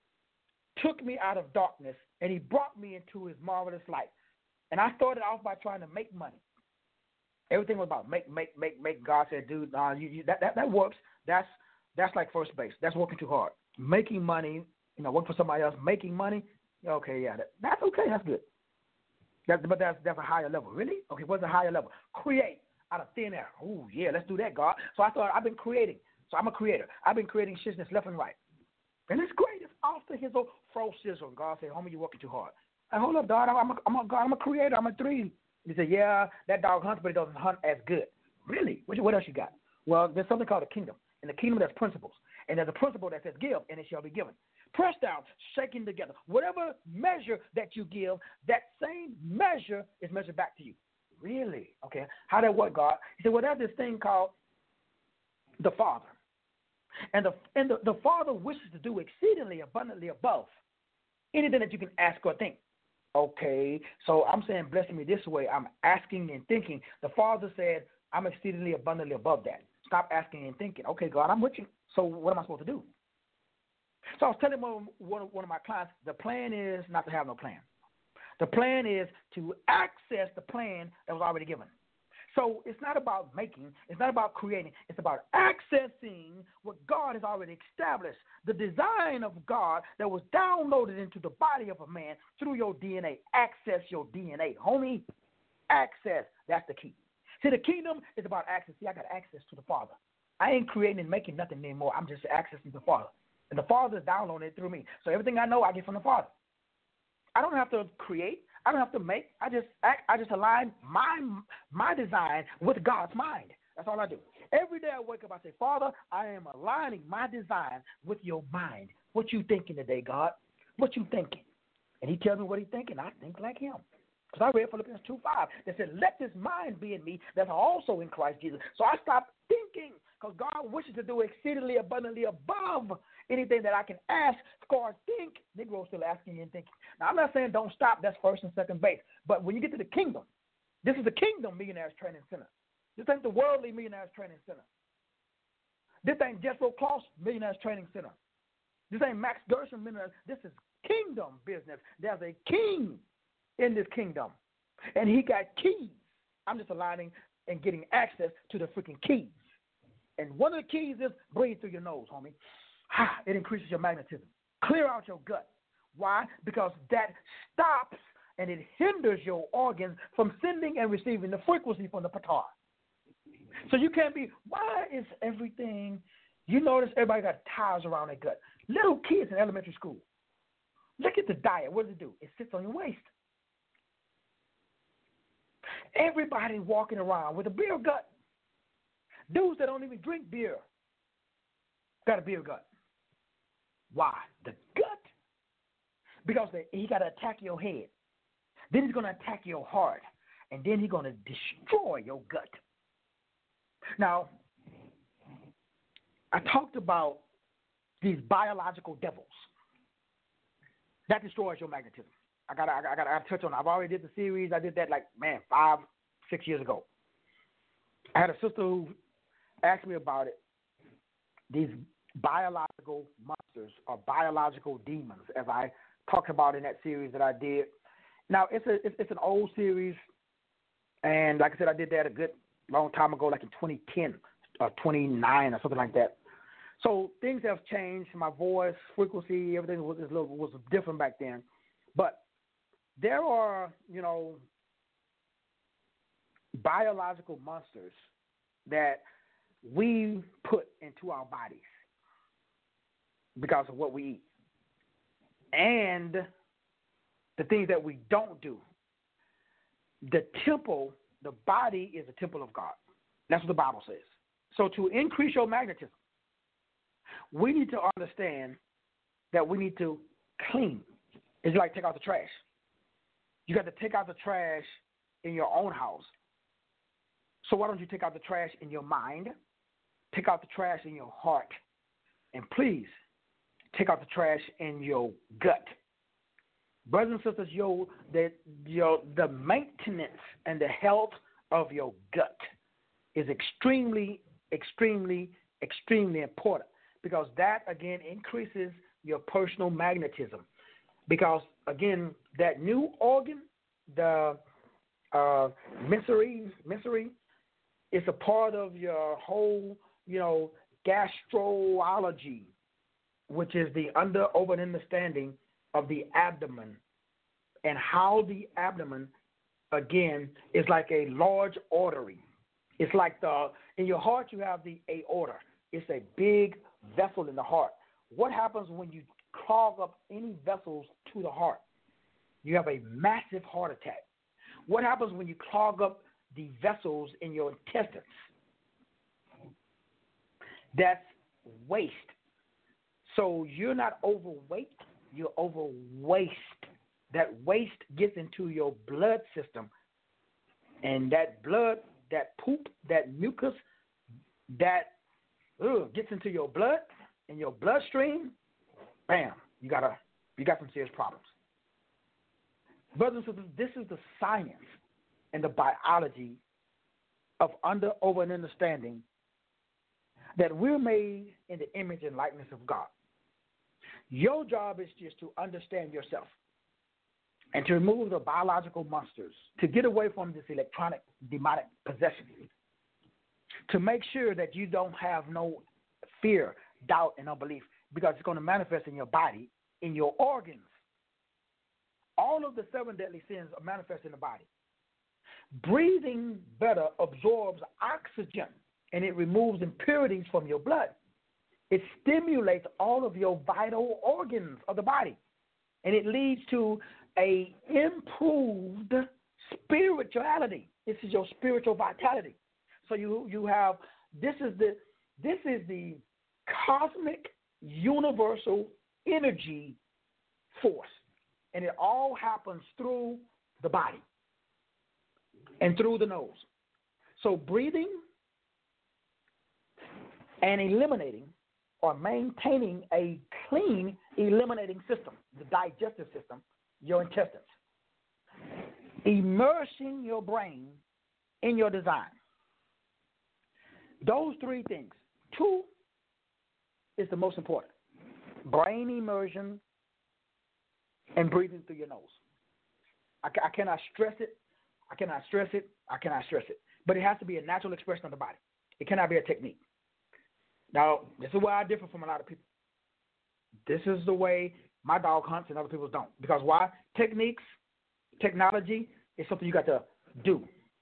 S4: took me out of darkness and he brought me into his marvelous light. And I started off by trying to make money. Everything was about make, make, make, make. God said, dude, nah, you, you, that, that, that works. That's that's like first base. That's working too hard. Making money, you know, work for somebody else, making money. Okay, yeah, that, that's okay. That's good. That, but that's, that's a higher level. Really? Okay, what's a higher level? Create. Out of thin air. Oh, yeah, let's do that, God. So I thought I've been creating. So I'm a creator. I've been creating shitness left and right. And it's great. It's off the his old fro sizzle. And God said, homie, you're working too hard. I hold up, dog. I'm a, I'm a God. I'm a creator. I'm a three. He said, yeah, that dog hunts, but it doesn't hunt as good. Really? What, what else you got? Well, there's something called a kingdom. In the kingdom, there's principles. And there's a principle that says give, and it shall be given. Pressed down, shaking together. Whatever measure that you give, that same measure is measured back to you. Really? Okay. How that work, God? He said, well, there's this thing called the Father. And the and the, the Father wishes to do exceedingly abundantly above anything that you can ask or think. Okay. So I'm saying, bless me this way. I'm asking and thinking. The Father said, I'm exceedingly abundantly above that. Stop asking and thinking. Okay, God, I'm with you. So what am I supposed to do? So I was telling one, one, one of my clients, the plan is not to have no plan. The plan is to access the plan that was already given. So it's not about making, it's not about creating, it's about accessing what God has already established, the design of God that was downloaded into the body of a man through your D N A. Access your D N A, homie. Access, that's the key. See, the kingdom is about access. See, I got access to the Father. I ain't creating and making nothing anymore. I'm just accessing the Father. And the Father is downloading it through me. So everything I know, I get from the Father. I don't have to create. I don't have to make. I just act, I just align my my design with God's mind. That's all I do. Every day I wake up, I say, Father, I am aligning my design with your mind. What you thinking today, God? What you thinking? And he tells me what he's thinking. I think like him. Because I read Philippians two five that said, let this mind be in me that's also in Christ Jesus. So I stopped thinking because God wishes to do exceedingly abundantly above anything that I can ask, score, think. Negroes still asking and thinking. Now, I'm not saying don't stop. That's first and second base. But when you get to the kingdom, this is the kingdom millionaires training center. This ain't the worldly millionaires training center. This ain't Jethro Kloss millionaires training center. This ain't Max Gershon millionaires. This is kingdom business. There's a king in this kingdom, and he got keys. I'm just aligning and getting access to the freaking keys. And one of the keys is breathe through your nose, homie. It increases your magnetism. Clear out your gut. Why? Because that stops and it hinders your organs from sending and receiving the frequency from the petard. So you can't be, why is everything, you notice everybody got tires around their gut. Little kids in elementary school, look at the diet. What does it do? It sits on your waist. Everybody walking around with a beer gut. Dudes that don't even drink beer got a beer gut. Why? The gut. Because they, he got to attack your head. Then he's going to attack your heart. And then he's going to destroy your gut. Now, I talked about these biological devils. That destroys your magnetism. I got I got I got to touch on it. I've already did the series. I did that like, man, five, six years ago. I had a sister who asked me about it. These biological monsters or biological demons, as I talked about in that series that I did. Now, it's a it's, it's an old series, and like I said, I did that a good long time ago, like in twenty ten or twenty nine or something like that. So things have changed. My voice, frequency, everything was a little was different back then. But there are, you know, biological monsters that we put into our bodies because of what we eat. And the things that we don't do. The temple, the body is a temple of God. That's what the Bible says. So to increase your magnetism, we need to understand that we need to clean. It's like take out the trash. You got to take out the trash in your own house. So why don't you take out the trash in your mind? Take out the trash in your heart. And please, take out the trash in your gut. Brothers and sisters, your, the, your, the maintenance and the health of your gut is extremely, extremely, extremely important because that, again, increases your personal magnetism. Because, again, that new organ, the uh, sensory, sensory, is a part of your whole, you know, gastrology, which is the under over understanding of the abdomen and how the abdomen, again, is like a large artery. It's like the, in your heart you have the aorta. It's a big vessel in the heart. What happens when you clog up any vessels to the heart? You have a massive heart attack. What happens when you clog up the vessels in your intestines? That's waste. So you're not overweight, you're over waste. That waste gets into your blood system, and that blood, that poop, that mucus, that ugh, gets into your blood and your bloodstream. Bam, you got a, you got some serious problems. Brothers and sisters, this is the science and the biology of under, over, and understanding that we're made in the image and likeness of God. Your job is just to understand yourself and to remove the biological monsters, to get away from this electronic demonic possession, to make sure that you don't have no fear, doubt, and unbelief, because it's going to manifest in your body, in your organs. All of the seven deadly sins are manifest in the body. Breathing better absorbs oxygen, and it removes impurities from your blood. It stimulates all of your vital organs of the body, and it leads to a improved spirituality. This is your spiritual vitality. So you you have this is the this is the cosmic universal energy force, and it all happens through the body and through the nose. So breathing and eliminating or maintaining a clean eliminating system, the digestive system, your intestines. Immersing your brain in your design. Those three things. Two is the most important. Brain immersion and breathing through your nose. I, I cannot stress it. I cannot stress it. I cannot stress it. But it has to be a natural expression of the body. It cannot be a technique. Now, this is where I differ from a lot of people. This is the way my dog hunts and other people's don't. Because why? Techniques Technology is something you got to do.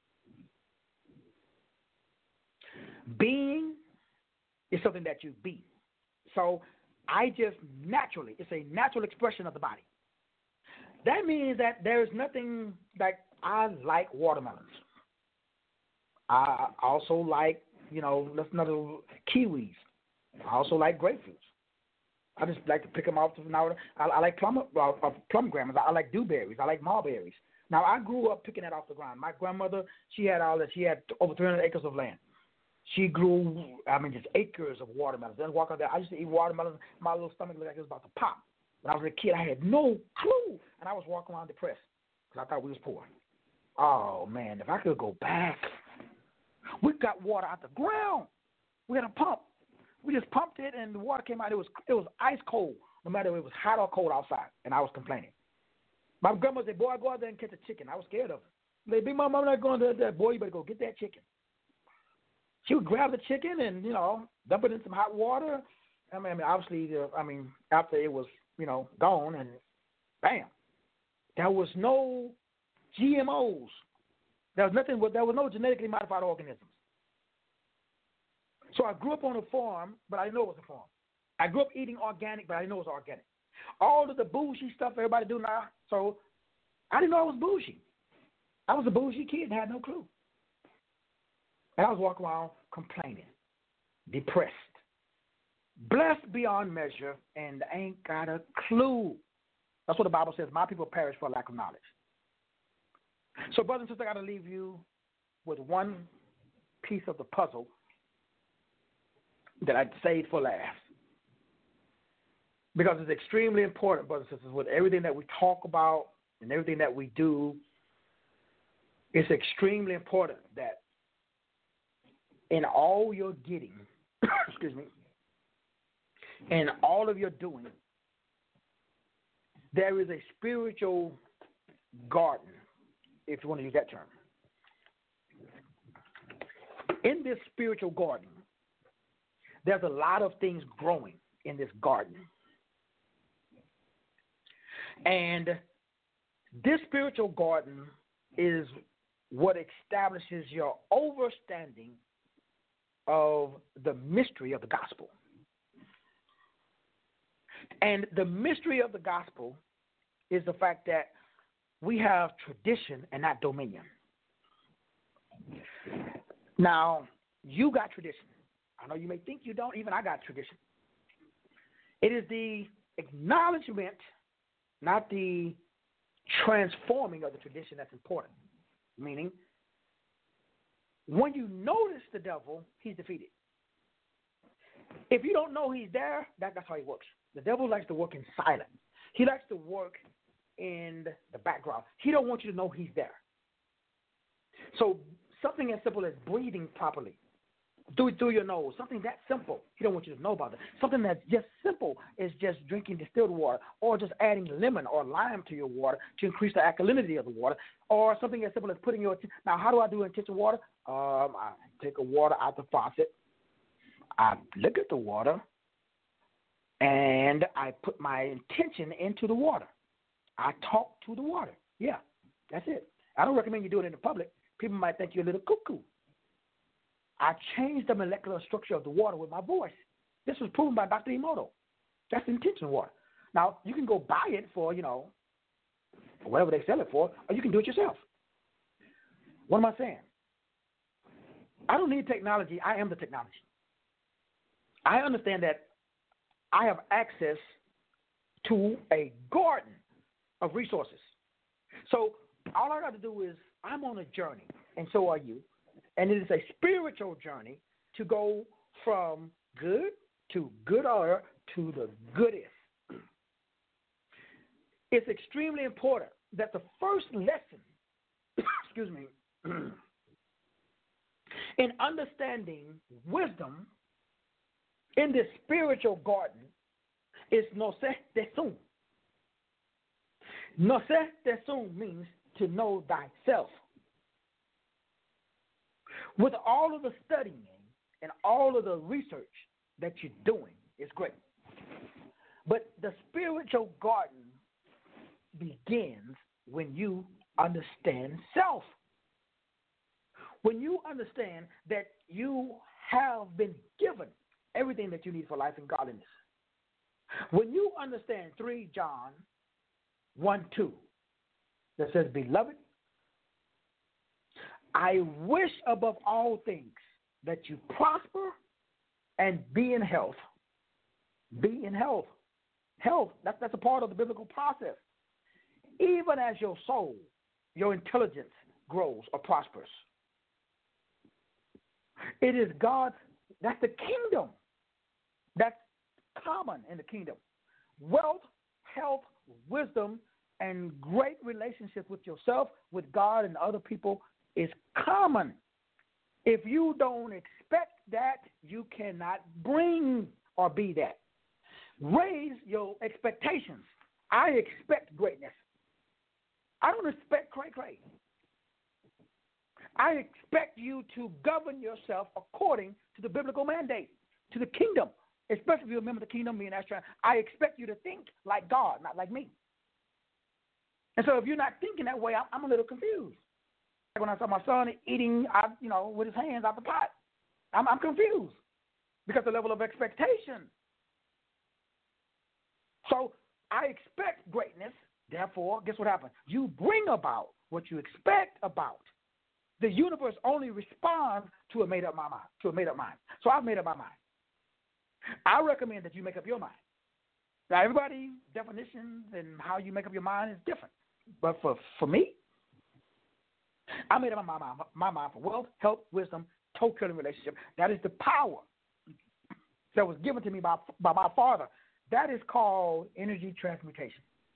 S4: Being is something that you be. So I just naturally, it's a natural expression of the body. That means that there's nothing like I like watermelons. I also like, you know, let's another kiwis. I also like grapefruits. I just like to pick them off. Now I, I like plum, uh, uh, plum grams. I like dewberries. I like mulberries. Now I grew up picking that off the ground. My grandmother, she had all that. She had over three hundred acres of land. She grew, I mean, just acres of watermelons. Then walk out there. I used to eat watermelons. My little stomach looked like it was about to pop. When I was a kid, I had no clue, and I was walking around depressed because I thought we was poor. Oh man, if I could go back, we got water out the ground. We had a pump. We just pumped it, and the water came out. It was it was ice cold, no matter if it was hot or cold outside, and I was complaining. My grandma said, "Boy, go out there and catch a chicken." I was scared of her. They big mama, I'm not going to that. Boy, you better go get that chicken. She would grab the chicken and, you know, dump it in some hot water. I mean, I mean obviously, uh, I mean, after it was, you know, gone, and bam, there was no G M Os. There was nothing. There was no genetically modified organisms. So I grew up on a farm, but I didn't know it was a farm. I grew up eating organic, but I didn't know it was organic. All of the bougie stuff everybody do now, so I didn't know I was bougie. I was a bougie kid and had no clue. And I was walking around complaining, depressed, blessed beyond measure, and ain't got a clue. That's what the Bible says. My people perish for lack of knowledge. So, brothers and sisters, I got to leave you with one piece of the puzzle that I saved for last. Because it's extremely important, brothers and sisters, with everything that we talk about and everything that we do, it's extremely important that in all your getting, excuse me, in all of your doing, there is a spiritual garden, if you want to use that term. In this spiritual garden, there's a lot of things growing in this garden. And this spiritual garden is what establishes your understanding of the mystery of the gospel. And the mystery of the gospel is the fact that we have tradition and not dominion. Now, you got tradition. I know you may think you don't. Even I got tradition. It is the acknowledgement, not the transforming of the tradition, that's important. Meaning, when you notice the devil, he's defeated. If you don't know he's there, that, that's how he works. The devil likes to work in silence. He likes to work in the background. He don't want you to know he's there. So something as simple as breathing properly, do it through your nose, something that simple, he don't want you to know about it. Something that's just simple is just drinking distilled water, or just adding lemon or lime to your water to increase the alkalinity of the water, or something as simple as putting your, now how do I do intention water? Um, I take a water out the faucet, I look at the water, and I put my intention into the water. I talk to the water. Yeah, that's it. I don't recommend you do it in the public. People might think you're a little cuckoo. I changed the molecular structure of the water with my voice. This was proven by Doctor Emoto. That's intention water. Now, you can go buy it for, you know, whatever they sell it for, or you can do it yourself. What am I saying? I don't need technology. I am the technology. I understand that I have access to a garden of resources. So all I got to do is I'm on a journey, and so are you. And it is a spiritual journey to go from good to gooder to the goodest. It's extremely important that the first lesson, excuse me, in understanding wisdom in this spiritual garden is noseh tesum. Noseh tesum means to know thyself. With all of the studying and all of the research that you're doing, it's great. But the spiritual garden begins when you understand self. When you understand that you have been given everything that you need for life and godliness, when you understand three John one two that says, Beloved, I wish above all things that you prosper and be in health. Be in health. Health, that's, that's a part of the biblical process. Even as your soul, your intelligence grows or prospers. It is God's, that's the kingdom. That's common in the kingdom. Wealth, health, wisdom, and great relationships with yourself, with God, and other people is common. If you don't expect that, you cannot bring or be that. Raise your expectations. I expect greatness. I don't expect cray-cray. I expect you to govern yourself according to the biblical mandate, to the kingdom, especially if you remember the kingdom being as trying. I expect you to think like God, not like me. And so if you're not thinking that way, I'm a little confused. Like when I saw my son eating, out, you know, with his hands out the pot, I'm, I'm confused because the level of expectation. So I expect greatness. Therefore, guess what happens? You bring about what you expect about. The universe only responds to a made-up mind. To a made-up mind. So I've made up my mind. I recommend that you make up your mind. Now, everybody's definitions and how you make up your mind is different. But for, for me, I made up my mind, my mind for wealth, health, wisdom, total relationship. That is the power that was given to me by, by my Father. That is called energy transmutation.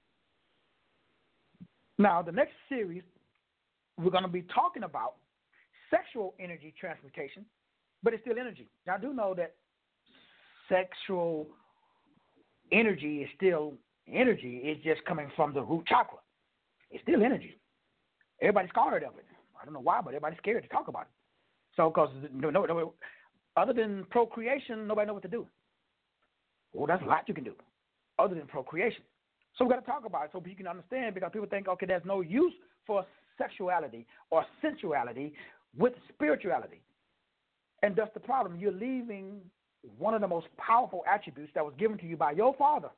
S4: Now, the next series, we're going to be talking about sexual energy transmutation, but it's still energy. Now, I do know that sexual energy is still energy. It's just coming from the root chakra. It's still energy. Everybody's scared of it. I don't know why, but everybody's scared to talk about it. So, because no, no, no, other than procreation, nobody knows what to do. Well, that's a lot you can do other than procreation. So we got to talk about it so you can understand, because people think, okay, there's no use for sexuality or sensuality with spirituality. And that's the problem. You're leaving one of the most powerful attributes that was given to you by your Father.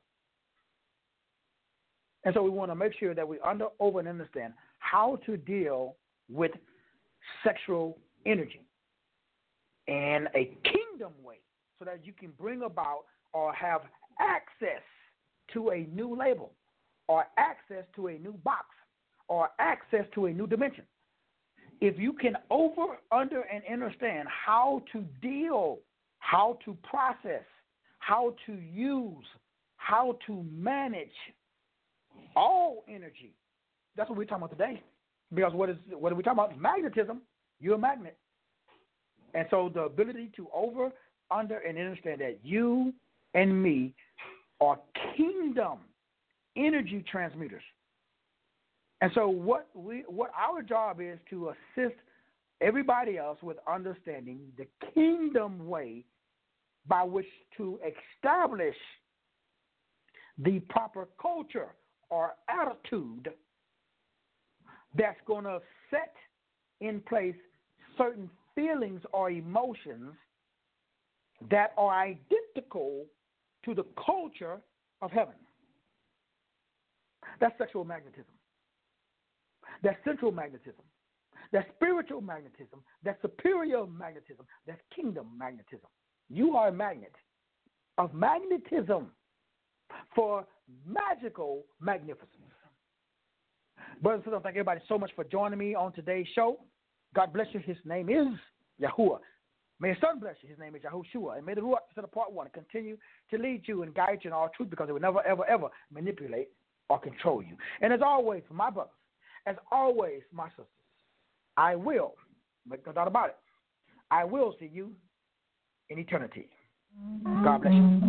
S4: And so we want to make sure that we under, over, and understand how to deal with sexual energy in a kingdom way so that you can bring about or have access to a new label or access to a new box or access to a new dimension. If you can over, under, and understand how to deal, how to process, how to use, how to manage all energy, that's what we're talking about today. Because what is what are we talking about? Magnetism. You're a magnet. And so the ability to over, under, and understand that you and me are kingdom energy transmitters. And so what we what our job is to assist everybody else with understanding the kingdom way by which to establish the proper culture or attitude that's going to set in place certain feelings or emotions that are identical to the culture of heaven. That's sexual magnetism. That's central magnetism. That's spiritual magnetism. That's superior magnetism. That's kingdom magnetism. You are a magnet of magnetism for magical magnificence. Brothers and sisters, thank everybody so much for joining me on today's show. God bless you. His name is Yahuwah. May His Son bless you. His name is Yahushua. And may the Ruach set apart one continue to lead you and guide you in all truth, because it will never, ever, ever manipulate or control you. And as always, my brothers, as always, my sisters, I will, make no doubt about it, I will see you in eternity. God bless you.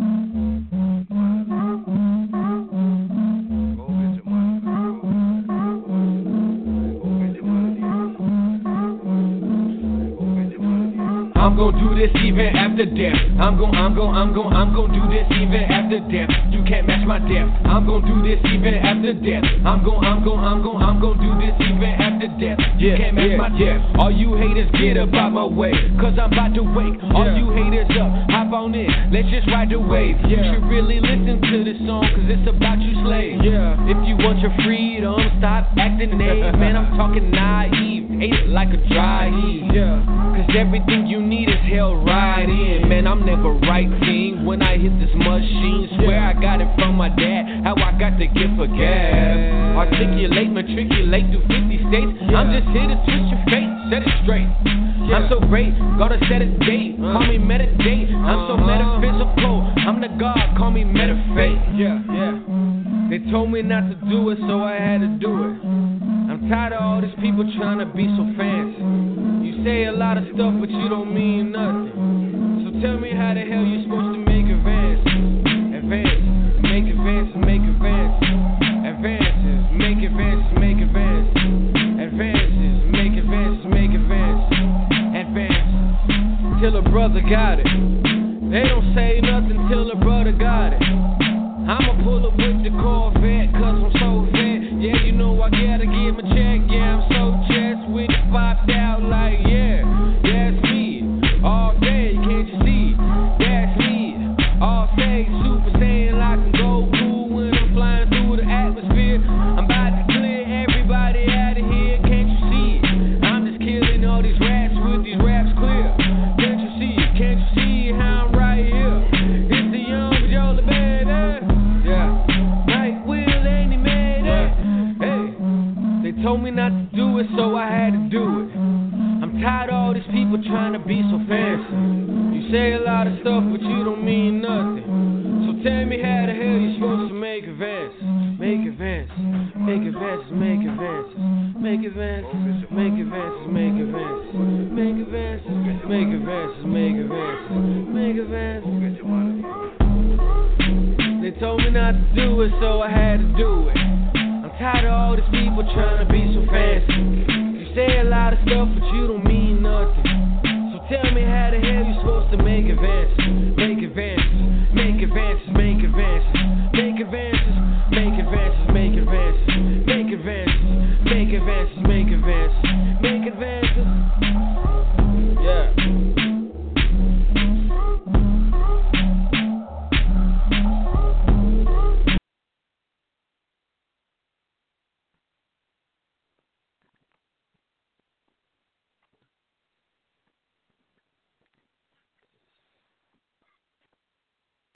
S3: I'm gon' do this even after death. I'm gon', I'm gon', I'm gon', I'm gon' do this even after death. You can't match my depth. I'm gon' do this even after death. I'm gon', I'm gon', I'm gon', I'm gon' do this even after death. You can't match my depth. All you haters get up out my way, cause I'm about to wake. All you haters up, hop on in, let's just ride the wave. You should really listen to this song, cause it's about you slaves. If you want your freedom, stop acting naive. Man, I'm talking naive, hate it like a dry heat. Cause everything you need is held right in. Man, I'm never right team when I hit this machine. Swear I got it from my dad, how I got the gift for gab. Articulate, matriculate through fifty states. I'm just here to twist your fate, set it straight. I'm so great, gotta set a date. Call me meditate, I'm so metaphysical. I'm the God, call me metafate. Yeah, yeah. They told me not to do it, so I had to do it. I'm tired of all these people trying to be so fancy. You say a lot of stuff, but you don't mean nothing. So tell me how the hell you supposed to make advances. Advances, make advances, make advances. Advances, make advances, make advances. Advances, make advances, make advances. Advances, till a brother got it. They don't say nothing till a brother got it. I'ma pull up with the Corvette, cause I'm so fat. Yeah, you know I gotta get my check. Yeah, I'm so chest with it popped out like, yeah, that's me. All day, can't you see? That's me. All day, Super Saiyan, I can go cool when I'm flying through the atmosphere. I'm about to clear everybody out of here, can't you see? I'm just killing all these rats with these raps clear. Can't you see? Can't you see how I'm right here? It's the young Jola baby. Told me not to do it, so I had to do it. I'm tired of all these people trying to be so fancy. You say a lot of stuff, but you don't mean nothing. So tell me how the hell you supposed to make advances. Make advances, make advances, make advances. Make advances, make advances, make advances. Make advances, make advances, make advances. Make advances. They told me not to do it, so I had to do it. Tired of all these people trying to be so fancy. You say a lot of stuff, but you don't mean nothing. So tell me how the hell you supposed to make advances. Make advances, make advances, make advances. Make advances, make advances, make advances. Make advances, make advances, make